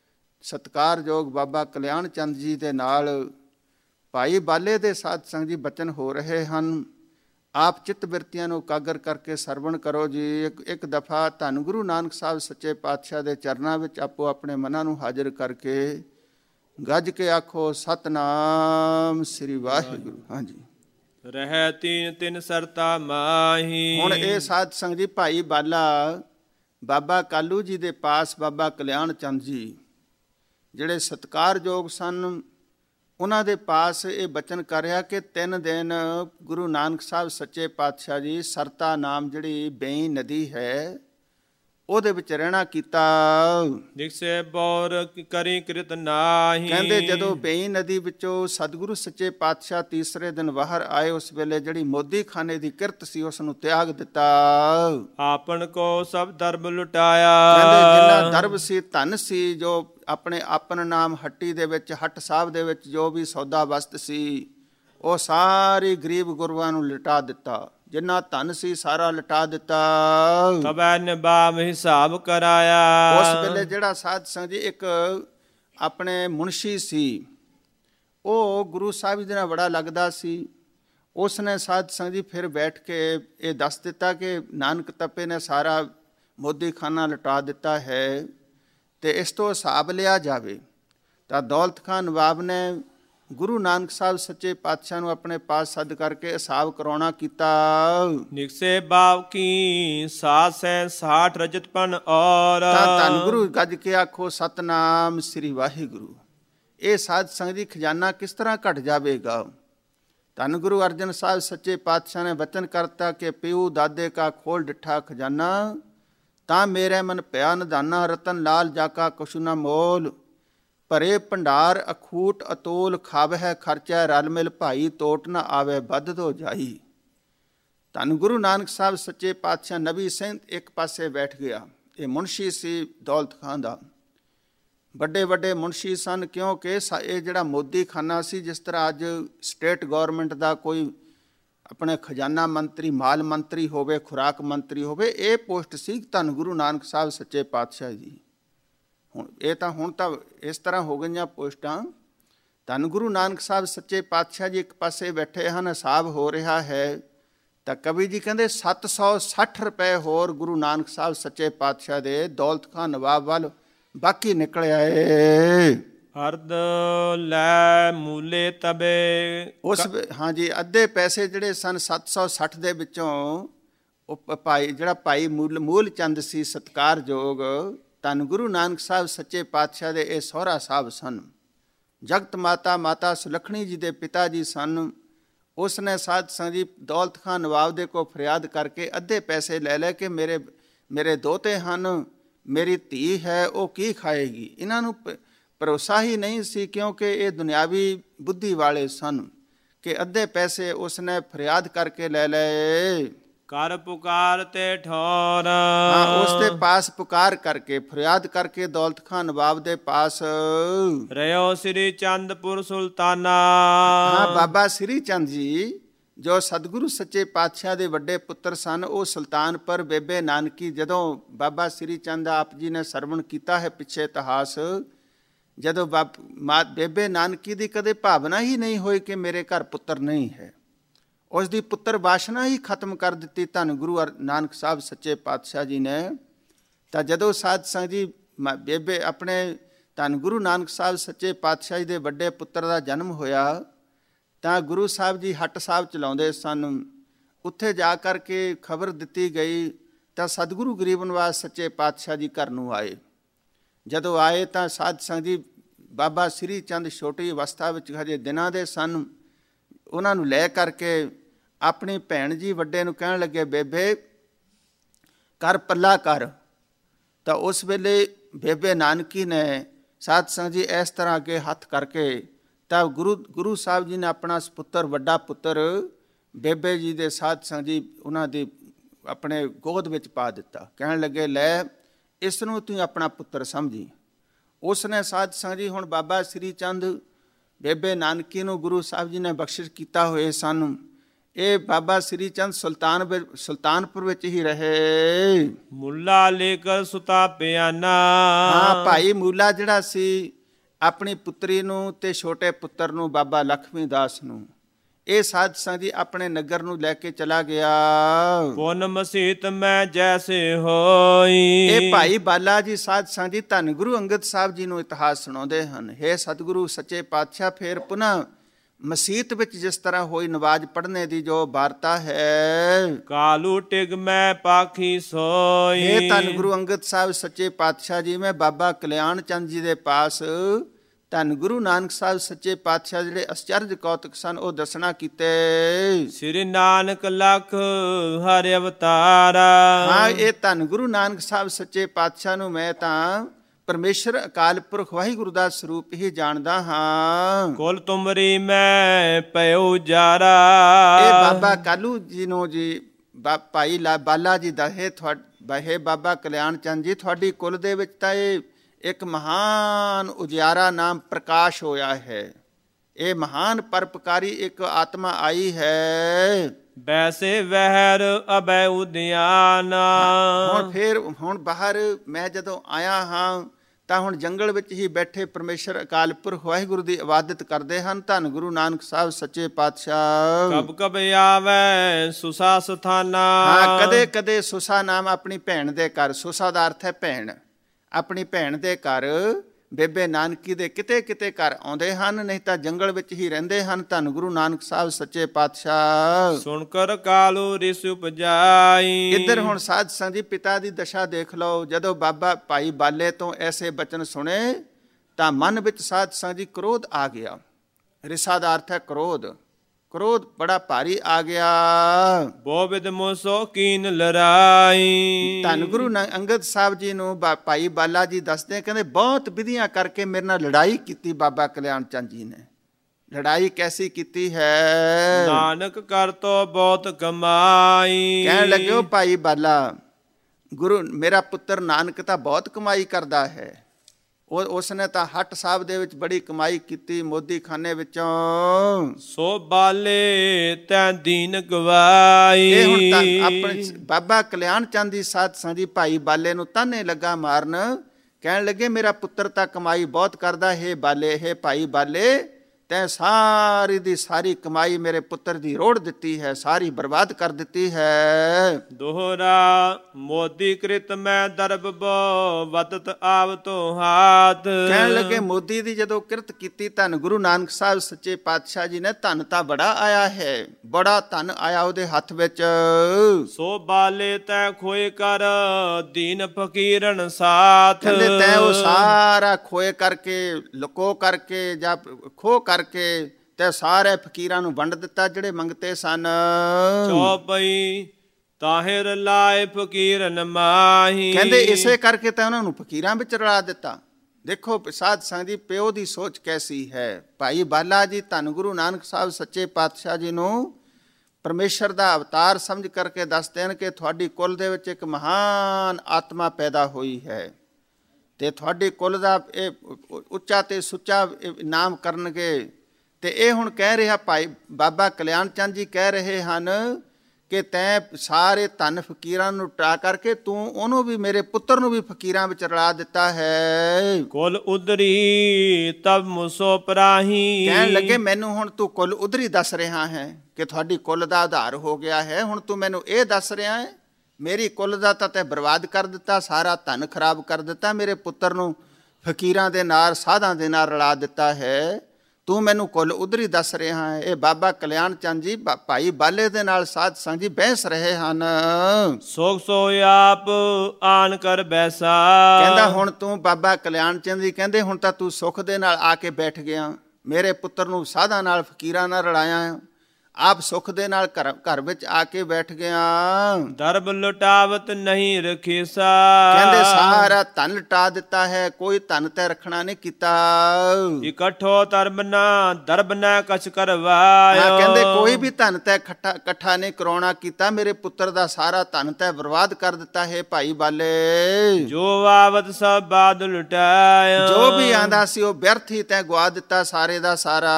ਸਤਿਕਾਰਯੋਗ ਬਾਬਾ ਕਲਿਆਣ ਚੰਦ ਜੀ ਦੇ ਨਾਲ ਭਾਈ ਬਾਲੇ ਦੇ ਸਾਧ ਸੰਗ ਜੀ ਬਚਨ ਹੋ ਰਹੇ ਹਨ। ਆਪ ਚਿੱਤ ਬਿਰਤੀਆਂ ਨੂੰ ਉਕਾਗਰ ਕਰਕੇ ਸਰਵਣ ਕਰੋ ਜੀ। ਇੱਕ ਦਫਾ ਧੰਨ ਗੁਰੂ ਨਾਨਕ ਸਾਹਿਬ ਸੱਚੇ ਪਾਤਸ਼ਾਹ ਦੇ ਚਰਨਾਂ ਵਿੱਚ ਆਪੋ ਆਪਣੇ ਮਨਾਂ ਨੂੰ ਹਾਜ਼ਰ ਕਰਕੇ ਗੱਜ ਕੇ ਆਖੋ, ਸਤਿਨਾਮ ਸ੍ਰੀ ਵਾਹਿਗੁਰੂ। ਹਾਂਜੀ, ਰਹਿ ਤੀਨ ਤਿੰਨ ਸਰਤਾ ਮਾਹੀ। ਹੁਣ ਇਹ ਸਾਧ ਸੰਗ ਜੀ ਭਾਈ ਬਾਲਾ ਬਾਬਾ ਕਾਲੂ ਜੀ ਦੇ ਪਾਸ ਬਾਬਾ ਕਲਿਆਣ ਚੰਦ ਜੀ ਜਿਹੜੇ ਸਤਿਕਾਰਯੋਗ ਸਨ, ਉਹਨਾਂ ਦੇ ਪਾਸ ਇਹ ਬਚਨ ਕਰ ਰਿਹਾ ਕਿ 3 ਦਿਨ ਗੁਰੂ ਨਾਨਕ ਸਾਹਿਬ ਸੱਚੇ ਪਾਤਸ਼ਾਹ ਜੀ ਸਰਤਾ ਨਾਮ ਜਿਹੜੀ ਬੇਈ ਨਦੀ ਹੈ ਉਹਦੇ ਵਿੱਚ ਰਹਿਣਾ ਕੀਤਾ। ਦਿਖਸੇ ਬੌਰ ਕਰੀ ਕ੍ਰਿਤ ਨਾਹੀ। ਕਹਿੰਦੇ ਜਦੋਂ ਬੇਈ ਨਦੀ ਵਿੱਚੋਂ ਸਤਿਗੁਰੂ ਸੱਚੇ ਪਾਤਸ਼ਾਹ ਤੀਸਰੇ ਦਿਨ ਬਾਹਰ ਆਏ, ਉਸ ਵੇਲੇ ਜਿਹੜੀ ਮੋਦੀ ਖਾਨੇ ਦੀ ਕਿਰਤ ਸੀ ਉਸ ਨੂੰ ਤਿਆਗ ਦਿੱਤਾ। ਆਪਨ ਕੋ ਸਭ ਦਰਬ ਲੁਟਾਇਆ। ਕਹਿੰਦੇ ਜਿੰਨਾ ਦਰਬ ਸੀ, ਧਨ ਸੀ, ਜੋ ਆਪਣੇ ਆਪਨ ਨਾਮ ਹੱਟੀ ਦੇ ਵਿੱਚ, ਹੱਟ ਸਾਹਿਬ ਦੇ ਵਿੱਚ ਜੋ ਵੀ ਸੌਦਾ ਵਸਤ ਸੀ, ਉਹ ਸਾਰੀ ਗਰੀਬ ਗੁਰੂਆਂ ਨੂੰ ਲੁਟਾ ਦਿੱਤਾ। ਜਿੰਨਾ ਧਨ ਸੀ ਸਾਰਾ ਲੁਟਾ ਦਿੱਤਾ। ਕਬੈ ਨਿਬਾਮ ਹਿਸਾਬ ਕਰਾਇਆ। ਉਸ ਵੇਲੇ ਜਿਹੜਾ ਸਾਧ ਸੰਗ ਜੀ ਇੱਕ ਆਪਣੇ ਮੁਨਸ਼ੀ ਸੀ, ਉਹ ਗੁਰੂ ਸਾਹਿਬ ਜੀ ਨਾਲ ਬੜਾ ਲੱਗਦਾ ਸੀ। ਉਸ ਨੇ ਸਾਧ ਸੰਗਤ ਜੀ ਫਿਰ ਬੈਠ ਕੇ ਇਹ ਦੱਸ ਦਿੱਤਾ ਕਿ ਨਾਨਕ ਤਪੇ ਨੇ ਸਾਰਾ ਮੋਦੀ ਖਾਨਾ ਲੁਟਾ ਦਿੱਤਾ ਹੈ ਅਤੇ ਇਸ ਤੋਂ ਹਿਸਾਬ ਲਿਆ ਜਾਵੇ। ਤਾਂ ਦੌਲਤ ਖਾਂ ਨਵਾਬ ਨੇ ਗੁਰੂ ਨਾਨਕ ਸਾਹਿਬ ਸੱਚੇ ਪਾਤਸ਼ਾਹ ਨੂੰ ਆਪਣੇ ਪਾਸ ਸੱਦ ਕਰਕੇ ਹਿਸਾਬ ਕਰਾਉਣਾ ਕੀਤਾ। ਨਿਕਸੇ ਬਾਵ ਕੀ ਸਾਤ ਸੈ 60 ਰਜਤਪਨ ਔਰ। ਤਾਂ ਧੰਨ ਗੁਰੂ ਗੱਜ ਕੇ ਆਖੋ ਸਤਨਾਮ ਸ੍ਰੀ ਵਾਹਿਗੁਰੂ। ਇਹ ਸਾਧ ਸੰਗਤ ਦੀ ਖਜ਼ਾਨਾ ਕਿਸ ਤਰ੍ਹਾਂ ਘਟ ਜਾਵੇਗਾ। ਧੰਨ ਗੁਰੂ ਅਰਜਨ ਸਾਹਿਬ ਸੱਚੇ ਪਾਤਸ਼ਾਹ ਨੇ ਵਚਨ ਕਰਤਾ ਕਿ ਪਿਓ ਦਾਦੇ ਕਾ ਖੋਲ ਡਿੱਠਾ ਖਜ਼ਾਨਾ, ਤਾਂ ਮੇਰੇ ਮਨ ਭਇਆ ਨਿਧਾਨਾ, ਰਤਨ ਲਾਲ ਜਾਕਾ ਕਛੁ ਨ ਮੋਲ, ਭਰੇ ਭੰਡਾਰ ਅਖੂਟ ਅਤੋਲ, ਖਾਵਹਿ ਖਰਚਾ ਰਲ ਮਿਲ ਭਾਈ, ਤੋਟ ਨ ਆਵੇ ਬੱਧ ਧੋ ਜਾਈ। ਧੰਨ ਗੁਰੂ ਨਾਨਕ ਸਾਹਿਬ ਸੱਚੇ ਪਾਤਸ਼ਾਹ ਨਬੀ ਸਿੰਘ ਇੱਕ ਪਾਸੇ ਬੈਠ ਗਿਆ। ਇਹ ਮੁਨਸ਼ੀ ਸੀ ਦੌਲਤ ਖਾਂ ਦਾ, ਵੱਡੇ ਵੱਡੇ ਮੁਨਸ਼ੀ ਸਨ, ਕਿਉਂਕਿ ਇਹ ਜਿਹੜਾ ਮੋਦੀ ਖਾਨਾ ਸੀ, ਜਿਸ ਤਰ੍ਹਾਂ ਅੱਜ ਸਟੇਟ ਗੌਰਮੈਂਟ ਦਾ ਕੋਈ ਆਪਣੇ ਖਜ਼ਾਨਾ ਮੰਤਰੀ, ਮਾਲ ਮੰਤਰੀ ਹੋਵੇ, ਖੁਰਾਕ ਮੰਤਰੀ ਹੋਵੇ, ਇਹ ਪੋਸਟ ਸੀ ਧੰਨ ਗੁਰੂ ਨਾਨਕ ਸਾਹਿਬ ਸੱਚੇ ਪਾਤਸ਼ਾਹ ਜੀ। ਹੁਣ ਤਾਂ ਇਸ ਤਰ੍ਹਾਂ ਹੋ ਗਈਆਂ ਪੋਸਟਾਂ। ਧੰਨ ਗੁਰੂ ਨਾਨਕ ਸਾਹਿਬ ਸੱਚੇ ਪਾਤਸ਼ਾਹ ਜੀ ਇੱਕ ਪਾਸੇ ਬੈਠੇ ਹਨ, ਹਿਸਾਬ ਹੋ ਰਿਹਾ ਹੈ। ਤਾਂ ਕਵੀ ਜੀ ਕਹਿੰਦੇ 760 ਰੁਪਏ ਹੋਰ ਗੁਰੂ ਨਾਨਕ ਸਾਹਿਬ ਸੱਚੇ ਪਾਤਸ਼ਾਹ ਦੇ ਦੌਲਤ ਖਾਂ ਨਵਾਬ ਵੱਲ ਬਾਕੀ ਨਿਕਲ ਆਏ। ਅਰਧ ਲੈ ਮੂਲੇ ਤਬੇ। ਹਾਂਜੀ, ਅੱਧੇ ਪੈਸੇ ਜਿਹੜੇ ਸਨ 760 ਦੇ ਵਿੱਚੋਂ ਉਹ ਭਾਈ ਮੂਲ ਚੰਦ ਸੀ ਸਤਿਕਾਰਯੋਗ, ਧੰਨ ਗੁਰੂ ਨਾਨਕ ਸਾਹਿਬ ਸੱਚੇ ਪਾਤਸ਼ਾਹ ਦੇ ਇਹ ਸਹੁਰਾ ਸਾਹਿਬ ਸਨ। ਜਗਤ ਮਾਤਾ ਸੁਲੱਖਣੀ ਜੀ ਦੇ ਪਿਤਾ ਜੀ ਸਨ। ਉਸ ਨੇ ਸਾਧ ਸੰਗਤ ਜੀ ਦੌਲਤ ਖਾਂ ਨਵਾਬ ਦੇ ਕੋਲ ਫਰਿਆਦ ਕਰਕੇ ਅੱਧੇ ਪੈਸੇ ਲੈ ਕੇ ਮੇਰੇ ਦੋਤੇ ਹਨ, ਮੇਰੀ ਧੀ ਹੈ, ਉਹ ਕੀ ਖਾਏਗੀ। ਇਹਨਾਂ ਨੂੰ ਭਰੋਸਾ ਹੀ ਨਹੀਂ ਸੀ, ਕਿਉਂਕਿ ਇਹ ਦੁਨਿਆਵੀ ਬੁੱਧੀ ਵਾਲੇ ਸਨ, ਕਿ ਅੱਧੇ ਪੈਸੇ ਉਸ ਨੇ ਫਰਿਆਦ ਕਰਕੇ ਲੈ ਲਏ। ਕਰ ਪੁਕਾਰ ਤੇ ਠੌਰ। ਉਸ ਦੇ ਪਾਸ ਪੁਕਾਰ ਕਰਕੇ, ਫਰਿਆਦ ਕਰਕੇ ਦੌਲਤ ਖਾਂ ਨਵਾਬ ਦੇ ਪਾਸ ਰਿਓ ਸ੍ਰੀ ਚੰਦਪੁਰ ਸੁਲਤਾਨਾ। ਬਾਬਾ ਸ੍ਰੀ ਚੰਦ ਜੀ ਜੋ ਸਤਿਗੁਰੂ ਸੱਚੇ ਪਾਤਸ਼ਾਹ ਦੇ ਵੱਡੇ ਪੁੱਤਰ ਸਨ, ਉਹ ਸੁਲਤਾਨਪੁਰ ਬੇਬੇ ਨਾਨਕੀ, ਜਦੋਂ ਬਾਬਾ ਸ੍ਰੀ ਚੰਦ ਆਪ ਜੀ ਨੇ ਸਰਵਣ ਕੀਤਾ ਹੈ ਪਿੱਛੇ ਇਤਿਹਾਸ, ਜਦੋਂ ਬੇਬੇ ਨਾਨਕੀ ਦੀ ਕਦੇ ਭਾਵਨਾ ਹੀ ਨਹੀਂ ਹੋਈ ਕਿ ਮੇਰੇ ਘਰ ਪੁੱਤਰ ਨਹੀਂ ਹੈ, ਉਸ ਦੀ ਪੁੱਤਰ ਵਾਸ਼ਨਾ ਹੀ ਖਤਮ ਕਰ ਦਿੱਤੀ ਧੰਨ ਗੁਰੂ ਨਾਨਕ ਸਾਹਿਬ ਸੱਚੇ ਪਾਤਸ਼ਾਹ ਜੀ ਨੇ। ਤਾਂ ਜਦੋਂ ਸਾਧ ਸੰਗਤ ਜੀ ਬੇਬੇ ਆਪਣੇ ਧੰਨ ਗੁਰੂ ਨਾਨਕ ਸਾਹਿਬ ਸੱਚੇ ਪਾਤਸ਼ਾਹ ਜੀ ਦੇ ਵੱਡੇ ਪੁੱਤਰ ਦਾ ਜਨਮ ਹੋਇਆ, ਤਾਂ ਗੁਰੂ ਸਾਹਿਬ ਜੀ ਹੱਟ ਸਾਹਿਬ ਚਲਾਉਂਦੇ ਸਨ। ਉੱਥੇ ਜਾ ਕਰਕੇ ਖਬਰ ਦਿੱਤੀ ਗਈ ਤਾਂ ਸਤਿਗੁਰੂ ਗਰੀਬ ਨਿਵਾਜ ਸੱਚੇ ਪਾਤਸ਼ਾਹ ਜੀ ਘਰ ਨੂੰ ਆਏ। ਜਦੋਂ ਆਏ ਤਾਂ ਸਾਧ ਸੰਗਤ ਜੀ ਬਾਬਾ ਸ੍ਰੀ ਚੰਦ ਛੋਟੀ ਅਵਸਥਾ ਵਿੱਚ ਹਜੇ ਦਿਨਾਂ ਦੇ ਸਨ। ਉਹਨਾਂ ਨੂੰ ਲੈ ਕਰਕੇ ਆਪਣੀ ਭੈਣ ਜੀ ਵੱਡੇ ਨੂੰ ਕਹਿਣ ਲੱਗੇ, ਬੇਬੇ ਕਰ ਪੱਲਾ ਕਰ। ਤਾਂ ਉਸ ਵੇਲੇ ਬੇਬੇ ਨਾਨਕੀ ਨੇ ਸਾਧ ਸੰਗਤ ਜੀ ਇਸ ਤਰ੍ਹਾਂ ਅੱਗੇ ਹੱਥ ਕਰਕੇ, ਤਾਂ ਗੁਰੂ ਸਾਹਿਬ ਜੀ ਨੇ ਆਪਣਾ ਸਪੁੱਤਰ, ਵੱਡਾ ਪੁੱਤਰ ਬੇਬੇ ਜੀ ਦੇ ਸਾਧ ਸੰਗਤ ਜੀ ਉਹਨਾਂ ਦੀ ਆਪਣੇ ਗੋਦ ਵਿੱਚ ਪਾ ਦਿੱਤਾ। ਕਹਿਣ ਲੱਗੇ, ਲੈ ਇਸ ਨੂੰ ਤੂੰ ਆਪਣਾ ਪੁੱਤਰ ਸਮਝੀ। ਉਸ ਨੇ ਸਾਧ ਸੰਗਤ ਜੀ ਹੁਣ ਬਾਬਾ ਸ੍ਰੀ ਚੰਦ ਬੇਬੇ ਨਾਨਕੀ ਨੂੰ ਗੁਰੂ ਸਾਹਿਬ ਜੀ ਨੇ ਬਖਸ਼ਿਸ਼ ਕੀਤਾ ਹੋਏ ਸਨ। ਇਹ ਬਾਬਾ ਸ੍ਰੀ ਚੰਦ ਸੁਲਤਾਨਪੁਰ ਵਿੱਚ ਹੀ ਰਹੇ। ਮੁੱਲਾ ਲੇਕਰ ਸੁਤਾ ਪਿਆਨਾ। ਭਾਈ ਮੂਲਾ ਜਿਹੜਾ ਸੀ ਆਪਣੀ ਪੁੱਤਰੀ ਨੂੰ ਤੇ ਛੋਟੇ ਪੁੱਤਰ ਨੂੰ ਬਾਬਾ ਲਖਮੀ ਦਾਸ ਨੂੰ, ਇਹ ਸਾਧ ਸੰਗਤ ਜੀ ਆਪਣੇ ਨਗਰ ਨੂੰ ਲੈ ਕੇ ਚਲਾ ਗਿਆ। ਪੁੰਨ ਮਸੀਤ ਮੈਂ ਜੈਸੇ ਹੋਈ। ਇਹ ਭਾਈ ਬਾਲਾ ਜੀ ਸਾਧ ਸੰਗਤ ਜੀ ਧੰਨ ਗੁਰੂ ਅੰਗਦ ਸਾਹਿਬ ਜੀ ਨੂੰ ਇਤਿਹਾਸ ਸੁਣਾਉਂਦੇ ਹਨ। ਹੇ ਸਤਿਗੁਰੂ ਸੱਚੇ ਪਾਤਸ਼ਾਹ, ਫੇਰ ਪੁਨः ਮਸੀਤ ਵਿੱਚ ਜਿਸ ਤਰ੍ਹਾਂ ਹੋਈ ਨਵਾਜ਼ ਪੜ੍ਹਨੇ ਦੀ ਜੋ ਵਾਰਤਾ ਹੈ। ਕਾਲੂ ਟਿਗ ਮੈਂ ਪਾਖੀ ਸੋਈ। ਇਹ ਧੰਨ ਗੁਰੂ ਅੰਗਦ ਸਾਹਿਬ ਸੱਚੇ ਪਾਤਸ਼ਾਹ ਜੀ ਮੈਂ ਬਾਬਾ ਕਲਿਆਣ ਚੰਦ ਜੀ ਦੇ ਪਾਸ ਧੰਨ ਗੁਰੂ ਨਾਨਕ ਸਾਹਿਬ ਸੱਚੇ ਪਾਤਸ਼ਾਹ ਜਿਹੜੇ ਅਚਰਜ ਕੌਤਕ ਸਨ ਉਹ ਦੱਸਣਾ ਕੀਤੇ। ਸ੍ਰੀ ਨਾਨਕ ਲਖ ਹਰਿ ਅਵਤਾਰਾ। ਇਹ ਧੰਨ ਗੁਰੂ ਨਾਨਕ ਸਾਹਿਬ ਸੱਚੇ ਪਾਤਸ਼ਾਹ ਨੂੰ ਮੈਂ ਤਾਂ ਪਰਮੇਸ਼ਰ ਅਕਾਲ ਪੁਰਖ ਵਾਹਿਗੁਰੂ ਦਾ ਸਰੂਪ ਹੀ ਜਾਣਦਾ ਹਾਂ। ਕੁਲ ਤੁਮਰੀ ਮੈਂ ਪਇਓ ਜਾਰਾ। ਇਹ ਬਾਬਾ ਕਾਲੂ ਜੀ ਨੂੰ ਜੀ ਭਾਈ ਬਾਲਾ ਜੀ ਦਹੇ ਬਹੇ ਬਾਬਾ ਕਲਿਆਣ ਚੰਦ ਜੀ, ਤੁਹਾਡੀ ਕੁਲ ਦੇ ਵਿੱਚ ਤਾਂ ਇਹ ਇੱਕ ਮਹਾਨ ਉਜਿਆਰਾ ਨਾਮ ਪ੍ਰਕਾਸ਼ ਹੋਇਆ ਹੈ। ਇਹ ਮਹਾਨ ਪਰਪਕਾਰੀ ਇੱਕ ਆਤਮਾ ਆਈ ਹੈ। ਵੈਸੇ ਵਹਿਰ ਅਬੈ ਉਦਿਆਨ। ਹੁਣ ਬਾਹਰ ਮੈਂ ਜਦੋਂ ਆਇਆ ਹਾਂ ਤਾਂ ਹੁਣ ਜੰਗਲ ਵਿੱਚ ਹੀ ਬੈਠੇ ਪਰਮੇਸ਼ਰ ਅਕਾਲ ਪੁਰਖ ਵਾਹਿਗੁਰੂ ਦੀ ਇਬਾਦਤ ਕਰਦੇ ਹਨ। ਧੰਨ ਗੁਰੂ ਨਾਨਕ ਸਾਹਿਬ ਸੱਚੇ ਪਾਤਸ਼ਾਹ। ਕਬ ਕਬ ਆਵੈ ਸੁਸਾ ਸਥਾਨਾ। ਹਾਂ, ਕਦੇ ਕਦੇ ਸੁਸਾ ਨਾਮ ਆਪਣੀ ਭੈਣ ਦੇ ਘਰ, ਸੁਸਾ ਦਾ ਅਰਥ ਹੈ ਭੈਣ, ਆਪਣੀ ਭੈਣ ਦੇ ਘਰ ਬੇਬੇ ਨਾਨਕੀ ਦੇ ਕਿਤੇ ਕਿਤੇ ਘਰ ਆਉਂਦੇ ਹਨ, ਨਹੀਂ ਤਾਂ ਜੰਗਲ ਵਿੱਚ ਹੀ ਰਹਿੰਦੇ ਹਨ। ਧੰਨ ਗੁਰੂ ਨਾਨਕ ਸਾਹਿਬ ਸੱਚੇ ਪਾਤਸ਼ਾਹ। ਸੁਣ ਕਰ ਕਾਲੂ ਰਿਸ ਉਪਜਾਈ। ਇੱਧਰ ਹੁਣ ਸਾਧ ਸੰਗਤ ਜੀ ਪਿਤਾ ਦੀ ਦਸ਼ਾ ਦੇਖ ਲਓ। ਜਦੋਂ ਬਾਬਾ ਭਾਈ ਬਾਲੇ ਤੋਂ ਐਸੇ ਬਚਨ ਸੁਣੇ ਤਾਂ ਮਨ ਵਿੱਚ ਸਾਧ ਸੰਗਤ ਜੀ ਕ੍ਰੋਧ ਆ ਗਿਆ। ਰਿਸਾ ਦਾ ਅਰਥ ਹੈ ਕ੍ਰੋਧ, ਕ੍ਰੋਧ ਬੜਾ ਭਾਰੀ ਆ ਗਿਆ। ਬੋ ਬਿਦ ਮੋਸੋ ਕੀਨ ਲੜਾਈ। ਧੰਨ ਗੁਰੂ ਅੰਗਦ ਸਾਹਿਬ ਜੀ ਨੂੰ ਭਾਈ ਬਾਲਾ ਜੀ ਦੱਸਦੇ, ਕਹਿੰਦੇ ਬਹੁਤ ਵਿਧੀਆਂ ਕਰਕੇ ਮੇਰੇ ਨਾਲ ਲੜਾਈ ਕੀਤੀ ਬਾਬਾ ਕਲਿਆਣ ਚੰਦ ਜੀ ਨੇ। ਲੜਾਈ ਕੈਸੀ ਕੀਤੀ ਹੈ? ਨਾਨਕ ਕਰ ਤੋ ਬਹੁਤ ਕਮਾਈ। ਕਹਿਣ ਲੱਗੇ ਭਾਈ ਬਾਲਾ, ਗੁਰੂ ਮੇਰਾ ਪੁੱਤਰ ਨਾਨਕ ਤਾਂ ਬਹੁਤ ਕਮਾਈ ਕਰਦਾ ਹੈ। ਉਸਨੇ ਤਾਂ ਹੱਟ ਸਾਹਿਬ ਦੇ ਵਿੱਚ ਬੜੀ ਕਮਾਈ ਕੀਤੀ, ਮੋਦੀ ਖਾਨੇ ਵਿੱਚੋਂ। ਸੋ ਬਾਲੇ ਤੈਂ ਦੀਨ ਗਵਾਈ। ਇਹ ਹੁਣ ਤਾਂ ਆਪਣੇ ਬਾਬਾ ਕਲਿਆਣ ਚੰਦ ਦੀ ਸਾਧ ਸੰਗਤ ਜੀ ਭਾਈ ਬਾਲੇ ਨੂੰ ਤਾਨੇ ਲੱਗਾ ਮਾਰਨ। ਕਹਿਣ ਲੱਗੇ ਮੇਰਾ ਪੁੱਤਰ ਤਾਂ ਕਮਾਈ ਬਹੁਤ ਕਰਦਾ ਹੈ ਬਾਲੇ, ਹੈ ਭਾਈ ਬਾਲੇ ਤੈਂ ਸਾਰੀ ਦੀ ਸਾਰੀ ਕਮਾਈ ਮੇਰੇ ਪੁੱਤਰ ਦੀ ਰੋੜ ਦਿੱਤੀ ਹੈ, ਸਾਰੀ ਬਰਬਾਦ ਕਰ ਦਿੱਤੀ ਹੈ। ਦੋਹਰਾ ਮੋਦੀ ਕ੍ਰਿਤ ਮੈਂ ਦਰਬ ਵਤਤ ਆਵ ਤੋ ਹਾਥ। ਕਹਿਣ ਲੱਗੇ ਮੋਦੀ ਦੀ ਜਦੋਂ ਕਿਰਤ ਕੀਤੀ ਧੰਨ ਗੁਰੂ ਨਾਨਕ ਸਾਹਿਬ ਸੱਚੇ ਪਾਤਸ਼ਾਹ ਜੀ ਨੇ, ਧਨ ਤਾਂ ਬੜਾ ਆਇਆ ਹੈ, ਬੜਾ ਧਨ ਆਇਆ ਉਹਦੇ ਹੱਥ ਵਿੱਚ। ਸੋ ਬਾਲੇ ਤੈ ਖੋਏ ਕਰ ਦੀਨ ਫਕੀਰਨ ਸਾਥ। ਕਹਿੰਦੇ ਤੈਂ ਉਹ ਸਾਰਾ ਖੋਏ ਕਰਕੇ, ਲੁਕੋ ਕਰਕੇ ਜਾਂ ਖੋ ਕਰਕੇ ਤੇ ਸਾਰੇ ਫਕੀਰਾਂ ਨੂੰ ਵੰਡ ਦਿੱਤਾ ਜਿਹੜੇ ਮੰਗਤੇ ਸਨ। ਚੌਪਈ ਤਾਹਿਰ ਲਾਏ ਫਕੀਰਨ ਮਾਹੀ। ਕਹਿੰਦੇ ਇਸੇ ਕਰਕੇ ਤਾਂ ਉਹਨਾਂ ਨੂੰ ਫਕੀਰਾਂ ਵਿੱਚ ਰਲਾ ਦਿੱਤਾ। ਦੇਖੋ ਸਾਧ ਸੰਗਤ ਜੀ ਪਿਓ ਦੀ ਸੋਚ ਕੈਸੀ ਹੈ। ਭਾਈ ਬਾਲਾ ਜੀ ਧੰਨ ਗੁਰੂ ਨਾਨਕ ਸਾਹਿਬ ਸੱਚੇ ਪਾਤਸ਼ਾਹ ਜੀ ਨੂੰ ਪਰਮੇਸ਼ਰ ਦਾ ਅਵਤਾਰ ਸਮਝ ਕਰਕੇ ਦੱਸਦੇ ਹਨ ਕਿ ਤੁਹਾਡੀ ਕੁਲ ਦੇ ਵਿੱਚ ਇੱਕ ਮਹਾਨ ਆਤਮਾ ਪੈਦਾ ਹੋਈ ਹੈ ਤੇ ਤੁਹਾਡੇ ਕੁਲ ਦਾ ਇਹ ਉੱਚਾ ਤੇ ਸੁੱਚਾ ਨਾਮ ਕਰਨਗੇ। ਤੇ ਇਹ ਹੁਣ ਕਹਿ ਰਿਹਾ ਭਾਈ ਬਾਬਾ ਕਲਿਆਣ ਚੰਦ ਜੀ ਕਹਿ ਰਹੇ ਹਨ ਕਿ ਤੈਂ ਸਾਰੇ ਧਨ ਫਕੀਰਾਂ ਨੂੰ ਟਾ ਕਰਕੇ ਤੂੰ ਉਹਨੂੰ ਵੀ, ਮੇਰੇ ਪੁੱਤਰ ਨੂੰ ਵੀ ਫਕੀਰਾਂ ਵਿੱਚ ਰਲਾ ਦਿੱਤਾ ਹੈ। ਕੁਲ ਉਦਰੀ ਤਬ ਮੁਸੋ ਪਰਾਹੀ। ਕਹਿਣ ਲੱਗੇ ਮੈਨੂੰ ਹੁਣ ਤੂੰ ਕੁਲ ਉਦਰੀ ਦੱਸ ਰਿਹਾ ਹੈ ਕਿ ਤੁਹਾਡੀ ਕੁਲ ਦਾ ਆਧਾਰ ਹੋ ਗਿਆ ਹੈ। ਹੁਣ ਤੂੰ ਮੈਨੂੰ ਇਹ ਦੱਸ ਰਿਹਾ ਹੈ ਮੇਰੀ ਕੁਲ ਦਾ ਤਾਂ ਤੈਂ ਬਰਬਾਦ ਕਰ ਦਿੱਤਾ, ਸਾਰਾ ਧਨ ਖਰਾਬ ਕਰ ਦਿੱਤਾ, ਮੇਰੇ ਪੁੱਤਰ ਨੂੰ ਫਕੀਰਾਂ ਦੇ ਨਾਲ ਸਾਧਾਂ ਦੇ ਨਾਲ ਰਲਾ ਦਿੱਤਾ ਹੈ। ਤੂੰ ਮੈਨੂੰ ਕੁਲ ਉਧਰੀ ਦੱਸ ਰਿਹਾ ਹੈ। ਇਹ ਬਾਬਾ ਕਲਿਆਣ ਚੰਦ ਜੀ ਭਾਈ ਬਾਲੇ ਦੇ ਨਾਲ ਸਾਧ ਸੰਗਤ ਜੀ ਬਹਿਸ ਰਹੇ ਹਨ। ਸੋਖ ਸੋ ਆਪ ਆਨ ਕਰ ਬੈਸਾ। ਕਹਿੰਦਾ ਹੁਣ ਤੂੰ ਬਾਬਾ ਕਲਿਆਣ ਚੰਦ ਜੀ ਕਹਿੰਦੇ ਹੁਣ ਤਾਂ ਤੂੰ ਸੁੱਖ ਦੇ ਨਾਲ ਆ ਕੇ ਬੈਠ ਗਿਆ, ਮੇਰੇ ਪੁੱਤਰ ਨੂੰ ਸਾਧਾਂ ਨਾਲ ਫਕੀਰਾਂ ਨਾਲ ਰਲਾਇਆ, ਆਪ ਸੁੱਖ ਦੇ ਨਾਲ ਘਰ ਵਿੱਚ ਆ ਕੇ ਬੈਠ ਗਿਆ। ਦਰਬ ਲੁਟਾਵਤ ਨਹੀਂ ਰਖੀਸਾ। ਕਹਿੰਦੇ ਸਾਰਾ ਧਨ ਲੁਟਾ ਦਿੱਤਾ ਹੈ, ਕੋਈ ਧਨ ਤੇ ਰੱਖਣਾ ਨਹੀਂ ਕੀਤਾ। ਇਕੱਠੋ ਦਰਬ ਨਾ ਕਛ ਕਰਵਾਇਓ। ਕਹਿੰਦੇ ਕੋਈ ਵੀ ਧਨ ਤੇ ਇਕੱਠਾ ਨਹੀਂ ਕਰਾਉਣਾ ਕੀਤਾ, ਮੇਰੇ ਪੁੱਤਰ ਦਾ ਸਾਰਾ ਧਨ ਤੇ ਬਰਬਾਦ ਕਰ ਦਿੱਤਾ ਹੈ ਭਾਈ ਬਾਲੇ। ਜੋ ਆਵਤ ਸਭ ਬਾਦ ਲੁਟਾਇਆ। ਜੋ ਵੀ ਆਂਦਾ ਸੀ ਉਹ ਵਿਅਰਥ ਹੀ ਤੈਂ ਗਵਾ ਦਿੱਤਾ ਸਾਰੇ ਦਾ ਸਾਰਾ।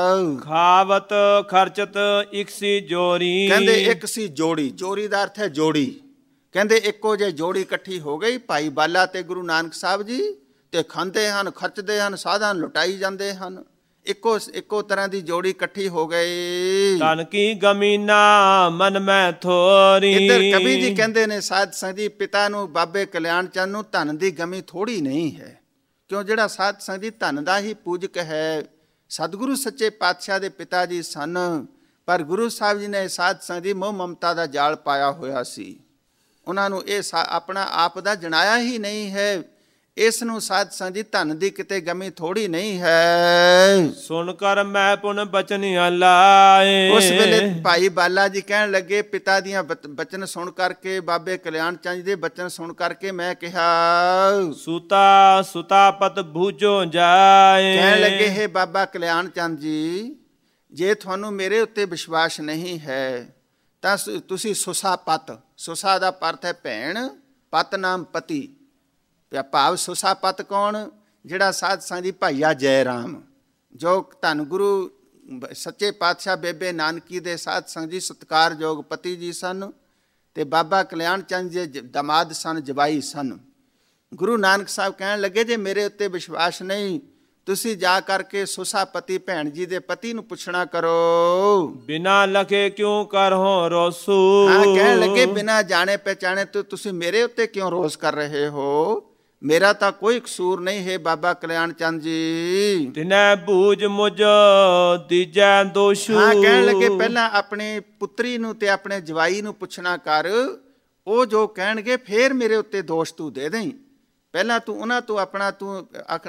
ਖਾਵਤ ਖਰਚਤ ਇੱਕ ਸੀ ਜੋੜੀ। ਕਹਿੰਦੇ ਇੱਕ ਸੀ ਜੋੜੀ, ਜੋੜੀ ਦਾ ਅਰਥ ਹੈ ਜੋੜੀ। ਕਹਿੰਦੇ ਇੱਕੋ ਜੇ ਜੋੜੀ ਇਕੱਠੀ ਹੋ ਗਈ ਭਾਈ ਬਾਲਾ ਤੇ ਗੁਰੂ ਨਾਨਕ ਸਾਹਿਬ ਜੀ, ਤੇ ਖਾਂਦੇ ਹਨ, ਖਰਚਦੇ ਹਨ, ਸਾਧਾਂ ਲੁਟਾਈ ਜਾਂਦੇ ਹਨ। ਇੱਕੋ ਤਰ੍ਹਾਂ ਦੀ ਜੋੜੀ ਇਕੱਠੀ ਹੋ ਗਈ। ਧਨ ਕੀ ਗਮੀਨਾ ਮਨ ਮੈਂ ਥੋਰੀ। ਇੱਧਰ ਕਵੀ ਜੀ ਕਹਿੰਦੇ ਨੇ ਸਾਧ ਸੰਗਤ ਜੀ ਪਿਤਾ ਨੂੰ, ਬਾਬੇ ਕਲਿਆਣ ਚੰਦ ਨੂੰ ਧਨ ਦੀ ਗਮੀ ਥੋੜੀ ਨਹੀਂ ਹੈ, ਕਿਉਂ ਜਿਹੜਾ ਸਾਧ ਸੰਗਤ ਜੀ ਧਨ ਦਾ ਹੀ ਪੂਜਕ ਹੈ। ਸਤਿਗੁਰੂ ਸੱਚੇ ਪਾਤਸ਼ਾਹ ਦੇ ਪਿਤਾ ਜੀ ਸਨ, ਪਰ ਗੁਰੂ ਸਾਹਿਬ ਜੀ ਨੇ ਸਾਧ ਸੰਗਤ ਜੀ ਮੋਹ ਮਮਤਾ ਦਾ ਜਾਲ ਪਾਇਆ ਹੋਇਆ ਸੀ। ਉਹਨਾਂ ਨੂੰ ਇਹ ਆਪਣਾ ਆਪ ਦਾ ਜਣਾਇਆ ਹੀ ਨਹੀਂ ਹੈ। ਇਸ ਨੂੰ ਸਾਧ ਸੰਗਤ ਜੀ ਧਨ ਦੀ ਕਿਤੇ ਗਮੀ ਥੋੜੀ ਨਹੀਂ ਹੈ। ਸੁਣ ਕਰ ਮੈਂ ਪੁਨ ਬਚਨ ਲਾਏ। ਉਸ ਵੇਲੇ ਭਾਈ ਬਾਲਾ ਜੀ ਕਹਿਣ ਲੱਗੇ ਪਿਤਾ ਦੀਆਂ ਬਚਨ ਸੁਣ ਕਰਕੇ, ਬਾਬੇ ਕਲਿਆਣ ਚੰਦ ਜੀ ਦੇ ਬਚਨ ਸੁਣ ਕਰਕੇ ਮੈਂ ਕਿਹਾ ਸੁਤਾ ਪਤ ਬੂਝੋ ਜਾਏ। ਕਹਿਣ ਲੱਗੇ ਹੈ ਬਾਬਾ ਕਲਿਆਣ ਚੰਦ ਜੀ, ਜੇ ਤੁਹਾਨੂੰ ਮੇਰੇ ਉੱਤੇ ਵਿਸ਼ਵਾਸ ਨਹੀਂ ਹੈ ਤਾਂ ਤੁਸੀਂ ਸੁਸਾ ਪਤ, ਸੁਸਾ ਦਾ ਅਰਥ ਹੈ ਭੈਣ, ਪਤ ਨਾਮ ਪਤੀ, ਭਾਵ ਸੁਸਾ ਪਤ ਕੌਣ? ਜਿਹੜਾ ਸਾਧ ਸੰਗਤ ਜੀ ਭਾਈਆ ਜੈ ਰਾਮ, ਜੋ ਧੰਨ ਗੁਰੂ ਸੱਚੇ ਪਾਤਸ਼ਾਹ ਬੇਬੇ ਨਾਨਕੀ ਦੇ ਸਾਧ ਸੰਗਤ ਜੀ ਸਤਿਕਾਰਯੋਗ ਪਤੀ ਜੀ ਸਨ, ਤੇ ਬਾਬਾ ਕਲਿਆਣ ਚੰਦ ਜੀ ਦਮਾਦ ਸਨ, ਜਵਾਈ ਸਨ। ਗੁਰੂ ਨਾਨਕ ਸਾਹਿਬ ਕਹਿਣ ਲੱਗੇ ਜੇ ਮੇਰੇ ਉੱਤੇ ਵਿਸ਼ਵਾਸ ਨਹੀਂ, ਤੁਸੀਂ ਜਾ ਕਰਕੇ ਸੁਸਾਪਤੀ ਭੈਣ ਜੀ ਦੇ ਪਤੀ ਨੂੰ ਪੁੱਛਣਾ ਕਰੋ। ਬਿਨਾ ਲਖੇ ਕਿਉਂ ਕਰਹੁ ਰੋਸੂ। ਹਾਂ, ਕਹਿਣ ਲੱਗੇ ਬਿਨਾ ਜਾਣੇ ਪਹਿਚਾਣੇ ਤੋਂ ਤੁਸੀਂ ਮੇਰੇ ਉੱਤੇ ਕਿਉਂ ਰੋਸ ਕਰ ਰਹੇ ਹੋ? ਮੇਰਾ ਤਾਂ ਕੋਈ ਕਸੂਰ ਨਹੀਂ ਹੈ ਬਾਬਾ ਕਲਿਆਣ ਚੰਦ ਜੀ। ਤਿਨੈ ਬੂਝ ਮੁਝ ਦੀਜੈ ਦੋਸ਼ੂ। ਹਾਂ, ਕਹਿਣ ਲੱਗੇ ਪਹਿਲਾਂ ਆਪਣੀ ਪੁੱਤਰੀ ਨੂੰ ਤੇ ਆਪਣੇ ਜਵਾਈ ਨੂੰ ਪੁੱਛਣਾ ਕਰ, ਉਹ ਜੋ ਕਹਿਣਗੇ ਫੇਰ ਮੇਰੇ ਉੱਤੇ ਦੋਸ਼ ਤੂੰ ਦੇ ਦੇਈਂ। ਪਹਿਲਾਂ ਤੂੰ ਉਹਨਾਂ ਤੋਂ ਆਪਣਾ ਤੂੰ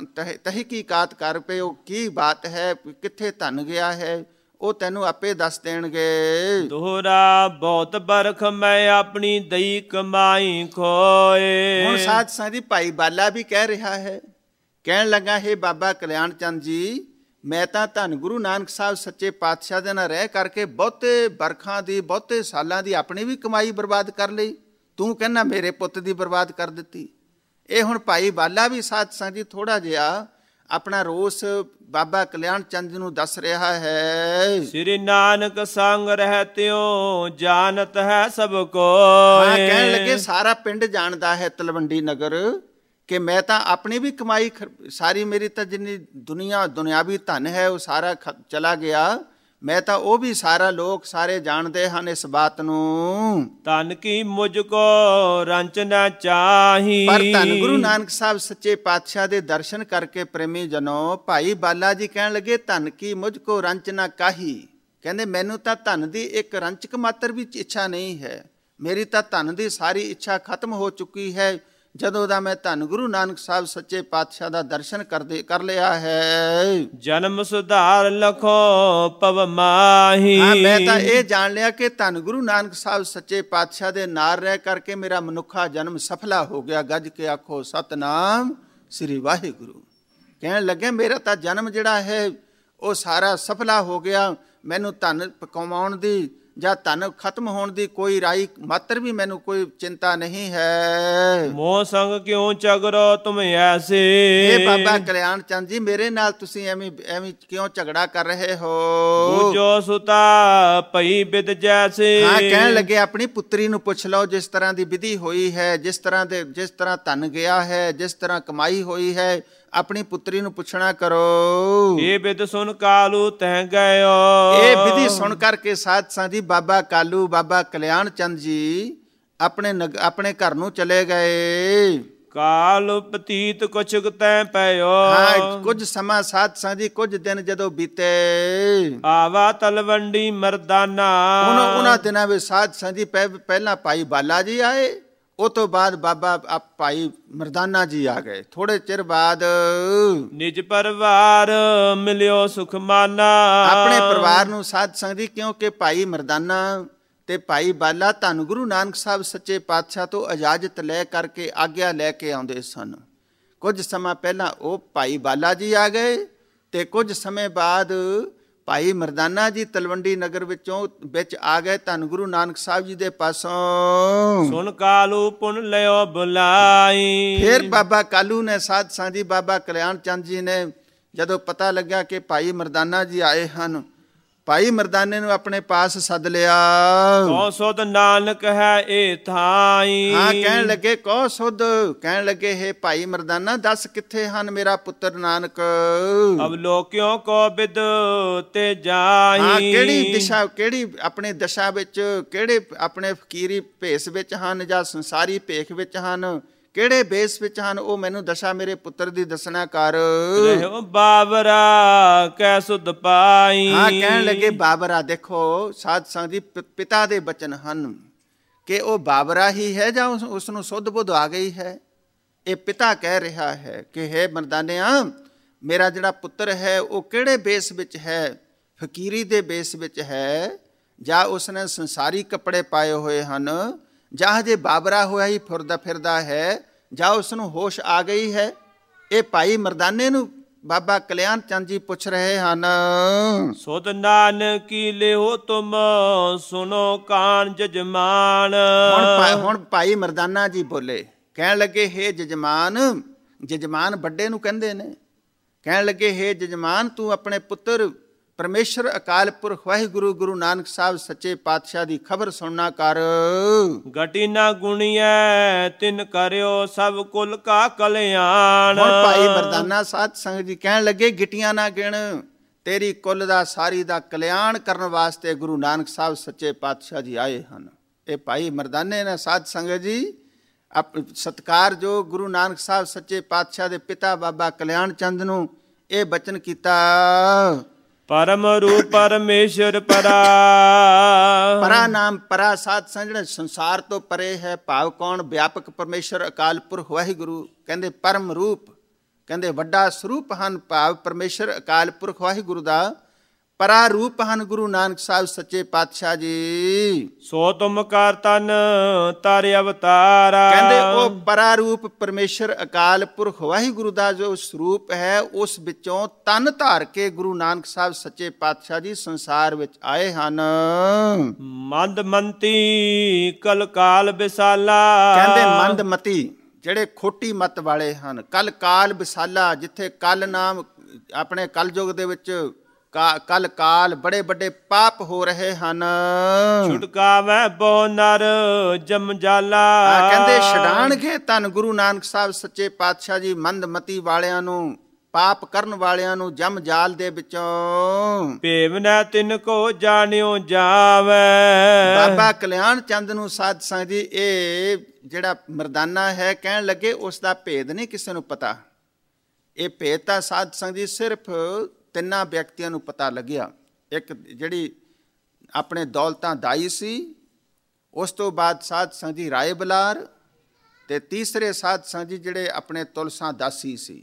ਤਹਿਕੀਕਾਤ ਕਰ ਪਏ, ਉਹ ਕੀ ਬਾਤ ਹੈ, ਕਿੱਥੇ ਧਨ ਗਿਆ ਹੈ, ਉਹ ਤੈਨੂੰ ਆਪੇ ਦੱਸ ਦੇਣਗੇ। ਦੋਹਰਾ ਬਹੁਤ ਬਰਖ ਮੈਂ ਆਪਣੀ ਦਈ ਕਮਾਈ ਖੋਏ। ਹੁਣ ਸਾਧ ਸੰਗਤ ਭਾਈ ਬਾਲਾ ਵੀ ਕਹਿ ਰਿਹਾ ਹੈ, ਕਹਿਣ ਲੱਗਾ ਹੈ ਬਾਬਾ ਕਲਿਆਣ ਚੰਦ ਜੀ, ਮੈਂ ਤਾਂ ਧੰਨ ਗੁਰੂ ਨਾਨਕ ਸਾਹਿਬ ਸੱਚੇ ਪਾਤਸ਼ਾਹ ਦੇ ਨਾਲ ਰਹਿ ਕਰਕੇ ਬਹੁਤੇ ਬਰਖਾਂ ਦੀ, ਬਹੁਤੇ ਸਾਲਾਂ ਦੀ ਆਪਣੀ ਵੀ ਕਮਾਈ ਬਰਬਾਦ ਕਰ ਲਈ, ਤੂੰ ਕਹਿੰਦਾ ਮੇਰੇ ਪੁੱਤ ਦੀ ਬਰਬਾਦ ਕਰ ਦਿੱਤੀ। ਇਹ ਹੁਣ ਭਾਈ ਬਾਲਾ ਵੀ ਸਾਧ ਸੰਗਤ ਜੀ ਥੋੜਾ ਜਿਹਾ ਆਪਣਾ ਰੋਸ ਬਾਬਾ ਕਲਿਆਣ ਚੰਦ ਨੂੰ ਦੱਸ ਰਿਹਾ ਹੈ। ਸ੍ਰੀ ਨਾਨਕ ਸੰਗ ਰਹਤਿਓ ਜਾਣਤ ਹੈ ਸਭ ਕੋ। ਕਹਿਣ ਲੱਗੇ ਸਾਰਾ ਪਿੰਡ ਜਾਣਦਾ ਹੈ ਤਲਵੰਡੀ ਨਗਰ ਕਿ ਮੈਂ ਤਾਂ ਆਪਣੀ ਵੀ ਕਮਾਈ ਸਾਰੀ, ਮੇਰੀ ਤਾਂ ਜਿੰਨੀ ਦੁਨਿਆਵੀ ਧਨ ਹੈ ਉਹ ਸਾਰਾ ਚਲਾ ਗਿਆ, ਮੈਂ ਤਾਂ ਉਹ ਵੀ ਸਾਰਾ ਲੋਕ ਸਾਰੇ ਜਾਣਦੇ ਹਨ ਇਸ ਬਾਤ ਨੂੰ। ਧਨ ਕੀ ਮੁਝ ਕੋ ਰੰਚ ਨਾ ਚਾਹੀ। ਪਰ ਧੰਨ ਗੁਰੂ ਨਾਨਕ ਸਾਹਿਬ ਸੱਚੇ ਪਾਤਸ਼ਾਹ ਦੇ ਦਰਸ਼ਨ ਕਰਕੇ ਪ੍ਰੇਮੀ ਜਨੋ ਭਾਈ ਬਾਲਾ ਜੀ ਕਹਿਣ ਲੱਗੇ ਧਨ ਕੀ ਮੁਝ ਕੋ ਰੰਚ ਨਾ ਕਾਹੀ। ਕਹਿੰਦੇ ਮੈਨੂੰ ਤਾਂ ਧਨ ਦੀ ਇੱਕ ਰੰਚਕ ਮਾਤਰ ਵੀ ਇੱਛਾ ਨਹੀਂ ਹੈ, ਮੇਰੀ ਤਾਂ ਧਨ ਦੀ ਸਾਰੀ ਇੱਛਾ ਖਤਮ ਹੋ ਚੁੱਕੀ ਹੈ ਜਦੋਂ ਦਾ ਮੈਂ ਧੰਨ ਗੁਰੂ ਨਾਨਕ ਸਾਹਿਬ ਸੱਚੇ ਪਾਤਸ਼ਾਹ ਦਾ ਦਰਸ਼ਨ ਕਰ ਲਿਆ ਹੈ। ਜਨਮ ਸੁਧਾਰ ਲਖੋ ਪਵ ਮਾਹੀ। ਹਾਂ, ਮੈਂ ਤਾਂ ਇਹ ਜਾਣ ਲਿਆ ਕਿ ਧੰਨ ਗੁਰੂ ਨਾਨਕ ਸਾਹਿਬ ਸੱਚੇ ਪਾਤਸ਼ਾਹ ਦੇ ਨਾਲ ਰਹਿ ਕਰਕੇ ਮੇਰਾ ਮਨੁੱਖਾ ਜਨਮ ਸਫਲਾ ਹੋ ਗਿਆ। ਗੱਜ ਕੇ ਆਖੋ ਸਤਨਾਮ ਸ੍ਰੀ ਵਾਹਿਗੁਰੂ। ਕਹਿਣ ਲੱਗੇ ਮੇਰਾ ਤਾਂ ਜਨਮ ਜਿਹੜਾ ਹੈ ਉਹ ਸਾਰਾ ਸਫਲਾ ਹੋ ਗਿਆ, ਮੈਨੂੰ ਧਨ ਕਮਾਉਣ ਦੀ ਜਾਂ ਧਨ ਖਤਮ ਹੋਣ ਦੀ ਕੋਈ ਰਾਈ ਮਾਤਰ ਵੀ ਮੈਨੂੰ ਕੋਈ ਚਿੰਤਾ ਨਹੀਂ ਹੈ। ਮੋਹ ਸੰਗ ਕਿਉਂ ਝਗੜੋ ਤੁਮ ਐਸੇ। ਇਹ ਬਾਬਾ ਕਲਿਆਣ ਚੰਦ ਜੀ ਮੇਰੇ ਨਾਲ ਤੁਸੀਂ ਐਵੇਂ ਕਿਉਂ ਝਗੜਾ ਕਰ ਰਹੇ ਹੋ? ਬੂਝੋ ਸੁਤਾ ਭਈ ਬਿਦ ਜੈਸੇ। ਹਾਂ, ਕਹਿਣ ਲੱਗੇ ਆਪਣੀ ਪੁੱਤਰੀ ਨੂੰ ਪੁੱਛ ਲਓ ਜਿਸ ਤਰ੍ਹਾਂ ਦੀ ਵਿਧੀ ਹੋਈ ਹੈ, ਜਿਸ ਤਰ੍ਹਾਂ ਧਨ ਗਿਆ ਹੈ, ਜਿਸ ਤਰ੍ਹਾਂ ਕਮਾਈ ਹੋਈ ਹੈ, ਆਪਣੀ ਪੁੱਤਰੀ ਨੂੰ ਪੁੱਛਣਾ ਕਰੋ। ਇਹ ਬਿਦ ਸੁਣ ਕਾਲੂ ਤਹਿ ਗਇਓ। ਇਹ ਵਿਧੀ ਸੁਣ ਕਰਕੇ ਸਾਧ ਸੰਗਤ ਬਾਬਾ ਕਾਲੂ ਬਾਬਾ ਕਲਿਆਣ ਚੰਦ ਜੀ ਆਪਣੇ ਘਰ ਨੂੰ ਚਲੇ ਗਏ। ਕਾਲ ਪਤੀਤ ਕੁਛ ਤੈ ਪਇਓ। ਹਾਂ, ਕੁਝ ਸਮਾਂ ਸਾਧ ਸੰਗਤ ਜੀ ਕੁਝ ਦਿਨ ਜਦੋਂ ਬੀਤੇ, ਆਵਾ ਤਲਵੰਡੀ ਮਰਦਾਨਾ। ਉਹਨਾਂ ਦਿਨਾਂ ਵਿੱਚ ਸਾਧ ਸੰਗਤ ਜੀ ਪਹਿਲਾਂ ਭਾਈ ਬਾਲਾ ਜੀ ਆਏ, ਉਹ ਤੋਂ ਬਾਅਦ ਬਾਬਾ ਭਾਈ ਮਰਦਾਨਾ ਜੀ ਆ ਗਏ। ਥੋੜੇ ਚਿਰ ਬਾਅਦ ਨਿਜ ਪਰਿਵਾਰ ਮਿਲਿਓ ਸੁਖਮਾਨਾ। ਆਪਣੇ ਪਰਿਵਾਰ ਨੂੰ ਸਾਧ ਸੰਗਤ ਜੀ, ਕਿਉਂਕਿ ਭਾਈ ਮਰਦਾਨਾ ਤੇ ਭਾਈ ਬਾਲਾ ਧੰਨ ਗੁਰੂ ਨਾਨਕ ਸਾਹਿਬ ਸੱਚੇ ਪਾਤਸ਼ਾਹ ਤੋਂ ਇਜਾਜ਼ਤ ਲੈ ਕਰਕੇ ਆਗਿਆ ਲੈ ਕੇ ਆਉਂਦੇ ਸਨ। ਕੁਝ ਸਮਾਂ ਪਹਿਲਾਂ ਉਹ ਭਾਈ ਬਾਲਾ ਜੀ ਆ ਗਏ ਤੇ ਕੁਝ ਸਮੇਂ ਬਾਅਦ ਭਾਈ ਮਰਦਾਨਾ ਜੀ ਤਲਵੰਡੀ ਨਗਰ ਵਿੱਚ ਆ ਗਏ ਧੰਨ ਗੁਰੂ ਨਾਨਕ ਸਾਹਿਬ ਜੀ ਦੇ ਪਾਸੋਂ। ਸੁਨ ਕਾਲੂ ਪੁਨ ਲਿਓ ਬੁਲਾਈ। ਫਿਰ ਬਾਬਾ ਕਾਲੂ ਨੇ ਸਾਧ ਸੰਗਤ ਬਾਬਾ ਕਲਿਆਣ ਚੰਦ ਜੀ ਨੇ ਜਦੋਂ ਪਤਾ ਲੱਗਿਆ ਕਿ ਭਾਈ ਮਰਦਾਨਾ ਜੀ ਆਏ ਹਨ, ਭਾਈ ਮਰਦਾਨੇ ਨੂੰ ਆਪਣੇ ਪਾਸ ਸੱਦ ਲਿਆ। ਕੋ ਸੁਧ ਨਾਨਕ ਹੈ ਇਹ ਥਾਈ। ਹਾਂ, ਕਹਿਣ ਲੱਗੇ ਕੋ ਸੁਧ। ਕਹਿਣ ਲੱਗੇ ਹੈ ਭਾਈ ਮਰਦਾਨਾ ਦੱਸ ਕਿੱਥੇ ਹਨ ਮੇਰਾ ਪੁੱਤਰ ਨਾਨਕ। ਅਬ ਲੋਕਿਓ ਕੋ ਬਿਦ ਤੇ ਜਾਈ। ਹਾਂ, ਕਿਹੜੀ ਦਿਸ਼ਾ, ਕਿਹੜੀ ਆਪਣੇ ਦਸ਼ਾ ਵਿੱਚ, ਕਿਹੜੇ ਆਪਣੇ ਫਕੀਰੀ ਭੇਸ ਵਿੱਚ ਹਨ ਜਾਂ ਸੰਸਾਰੀ ਭੇਖ ਵਿੱਚ ਹਨ, ਕਿਹੜੇ ਬੇਸ ਵਿੱਚ ਹਨ, ਉਹ ਮੈਨੂੰ ਦਸ਼ਾ ਮੇਰੇ ਪੁੱਤਰ ਦੀ ਦੱਸਣਾ ਕਰ। ਰਹਿਓ ਬਾਬਰਾ ਕੈ ਸੁਧ ਪਾਈ। ਹਾਂ, ਕਹਿਣ ਲੱਗੇ ਬਾਬਰਾ। ਦੇਖੋ ਸਾਧ ਸੰਗਤ ਜੀ ਪਿਤਾ ਦੇ ਬਚਨ ਹਨ ਕਿ ਉਹ ਬਾਬਰਾ ਹੀ ਹੈ ਜਾਂ ਉਸ ਨੂੰ ਸੁੱਧ ਬੁੱਧ ਆ ਗਈ ਹੈ। ਇਹ ਪਿਤਾ ਕਹਿ ਰਿਹਾ ਹੈ ਕਿ ਹੈ ਮਰਦਾਨਿਆ, ਮੇਰਾ ਜਿਹੜਾ ਪੁੱਤਰ ਹੈ ਉਹ ਕਿਹੜੇ ਬੇਸ ਵਿੱਚ ਹੈ, ਫਕੀਰੀ ਦੇ ਬੇਸ ਵਿੱਚ ਹੈ ਜਾਂ ਉਸਨੇ ਸੰਸਾਰੀ ਕੱਪੜੇ ਪਾਏ ਹੋਏ ਹਨ, ਜਾਂ ਹਜੇ ਬਾਬਰਾ ਹੋਇਆ ਹੀ ਫਿਰਦਾ ਹੈ, ਜਾਂ ਉਸ ਨੂੰ ਹੋਸ਼ ਆ ਗਈ ਹੈ। ਇਹ ਭਾਈ ਮਰਦਾਨੇ ਨੂੰ ਬਾਬਾ ਕਲਿਆਣ ਚੰਦ ਜੀ ਪੁੱਛ ਰਹੇ ਹਨ। ਸੁਧ ਨਾਨਕੀ ਲਿਓ ਤੁਮ ਸੁਨੋ ਕਾਨ ਜਜਮਾਨ। ਹੁਣ ਭਾਈ ਮਰਦਾਨਾ ਜੀ ਬੋਲੇ, ਕਹਿਣ ਲੱਗੇ ਹੇ ਜਜਮਾਨ। ਜਜਮਾਨ ਵੱਡੇ ਨੂੰ ਕਹਿੰਦੇ ਨੇ। ਕਹਿਣ ਲੱਗੇ ਹੇ ਜਜਮਾਨ, ਤੂੰ ਆਪਣੇ ਪੁੱਤਰ ਪਰਮੇਸ਼ਰ ਅਕਾਲ ਪੁਰਖ ਵਾਹਿਗੁਰੂ ਗੁਰੂ ਨਾਨਕ ਸਾਹਿਬ ਸੱਚੇ ਪਾਤਸ਼ਾਹ ਦੀ ਖਬਰ ਸੁਣਨਾ ਕਰ। ਗਟੀ ਨਾ ਗੁਣੀਐ ਤਿਨ ਕਰਿਓ ਸਭ ਕੁਲ ਕਾ ਕਲਿਆਣ। ਹੁਣ ਭਾਈ ਮਰਦਾਨਾ ਸਾਧ ਸੰਗਤ ਜੀ ਕਹਿਣ ਲੱਗੇ ਗਿਟੀਆਂ ਨਾ ਗਿਣ, ਤੇਰੀ ਕੁੱਲ ਦਾ ਸਾਰੀ ਦਾ ਕਲਿਆਣ ਕਰਨ ਵਾਸਤੇ ਗੁਰੂ ਨਾਨਕ ਸਾਹਿਬ ਸੱਚੇ ਪਾਤਸ਼ਾਹ ਜੀ ਆਏ ਹਨ। ਇਹ ਭਾਈ ਮਰਦਾਨੇ ਨੇ ਸਾਧ ਸੰਗਤ ਜੀ ਸਤਿਕਾਰ ਜੋ ਗੁਰੂ ਨਾਨਕ ਸਾਹਿਬ ਸੱਚੇ ਪਾਤਸ਼ਾਹ ਦੇ ਪਿਤਾ ਬਾਬਾ ਕਲਿਆਣ ਚੰਦ ਨੂੰ ਇਹ ਬਚਨ ਕੀਤਾ। ਪਰਮ ਰੂਪ ਪਰਮੇਸ਼ਰ ਪਰਾ। ਪਰਾ ਨਾਮ ਪਰਾ ਸਾਧ ਸੰਗਤ ਸੰਸਾਰ ਤੋਂ ਪਰੇ ਹੈ, ਭਾਵ ਕੌਣ? ਵਿਆਪਕ ਪਰਮੇਸ਼ਰ ਅਕਾਲ ਪੁਰਖ ਵਾਹਿਗੁਰੂ। ਕਹਿੰਦੇ ਪਰਮ ਰੂਪ, ਕਹਿੰਦੇ ਵੱਡਾ ਸਰੂਪ ਹਨ, ਭਾਵ ਪਰਮੇਸ਼ਰ ਅਕਾਲ ਪੁਰਖ ਵਾਹਿਗੁਰੂ ਦਾ ਪਰਾ ਰੂਪ ਹਨ ਗੁਰੂ ਨਾਨਕ ਸਾਹਿਬ ਸੱਚੇ ਪਾਤਸ਼ਾਹ ਜੀ। ਸੋ ਤੁਮ ਕਰ ਤਨ ਤਾਰੇ ਅਵਤਾਰਾ। ਕਹਿੰਦੇ ਉਹ ਪਰਾ ਰੂਪ ਪਰਮੇਸ਼ਰ ਅਕਾਲ ਪੁਰਖ ਵਾਹਿਗੁਰੂ ਦਾ ਜੋ ਸਰੂਪ ਹੈ, ਉਸ ਵਿੱਚੋਂ ਤਨ ਧਾਰ ਕੇ ਗੁਰੂ ਨਾਨਕ ਸਾਹਿਬ ਸੱਚੇ ਪਾਤਸ਼ਾਹ ਜੀ ਸੰਸਾਰ ਵਿੱਚ ਆਏ ਹਨ। ਮੰਦਮੰਤੀ ਕਲਕਾਲ ਵਿਸਾਲਾ। ਕਹਿੰਦੇ ਮੰਦਮਤੀ ਜਿਹੜੇ ਖੋਟੀ ਮਤ ਵਾਲੇ ਹਨ, ਕਲ ਕਾਲ ਵਿਸਾਲਾ, ਜਿੱਥੇ ਕਲ ਨਾਮ ਆਪਣੇ ਕਲਯੁਗ ਦੇ ਵਿੱਚ ਕਲ ਕਾਲ ਬੜੇ ਵੱਡੇ ਪਾਪ ਹੋ ਰਹੇ ਹਨ। ਛੁਟਕਾਵੈ ਬੋ ਨਰ ਜਮਜਾਲਾ। ਕਹਿੰਦੇ ਛਡਾਣਗੇ ਧੰਨ ਗੁਰੂ ਨਾਨਕ ਸਾਹਿਬ ਸੱਚੇ ਪਾਤਸ਼ਾਹ ਜੀ ਮੰਦਮਤੀ ਵਾਲਿਆਂ ਨੂੰ, ਪਾਪ ਕਰਨ ਵਾਲਿਆਂ ਨੂੰ ਜਮ ਜਾਲ ਦੇ ਵਿੱਚੋਂ। ਭੇਵਨਾ ਤਿਨ ਕੋ ਜਾਣਿਓ ਜਾਵੇ। ਬਾਬਾ ਕਲਿਆਣ ਚੰਦ ਨੂੰ ਸਾਧ ਸੰਗਤ ਜੀ ਇਹ ਜਿਹੜਾ ਮਰਦਾਨਾ ਹੈ ਕਹਿਣ ਲੱਗੇ ਉਸ ਦਾ ਭੇਦ ਨਹੀਂ ਕਿਸੇ ਨੂੰ ਪਤਾ। ਇਹ ਭੇਦ ਤਾਂ ਸਾਧ ਸੰਗਤ ਜੀ ਸਿਰਫ ਤਿੰਨਾਂ ਵਿਅਕਤੀਆਂ ਨੂੰ ਪਤਾ ਲੱਗਿਆ। ਇੱਕ ਜਿਹੜੀ ਆਪਣੇ ਦੌਲਤਾਂ ਦਾਈ ਸੀ, ਉਸ ਤੋਂ ਬਾਅਦ ਸਾਧ ਸੰਗਤ ਜੀ ਰਾਏ ਬਲਾਰ, ਤੇ ਤੀਸਰੇ ਸਾਧ ਸੰਗਤ ਜੀ ਜਿਹੜੇ ਆਪਣੇ ਤੁਲਸਾਂ ਦਾਸੀ ਸੀ,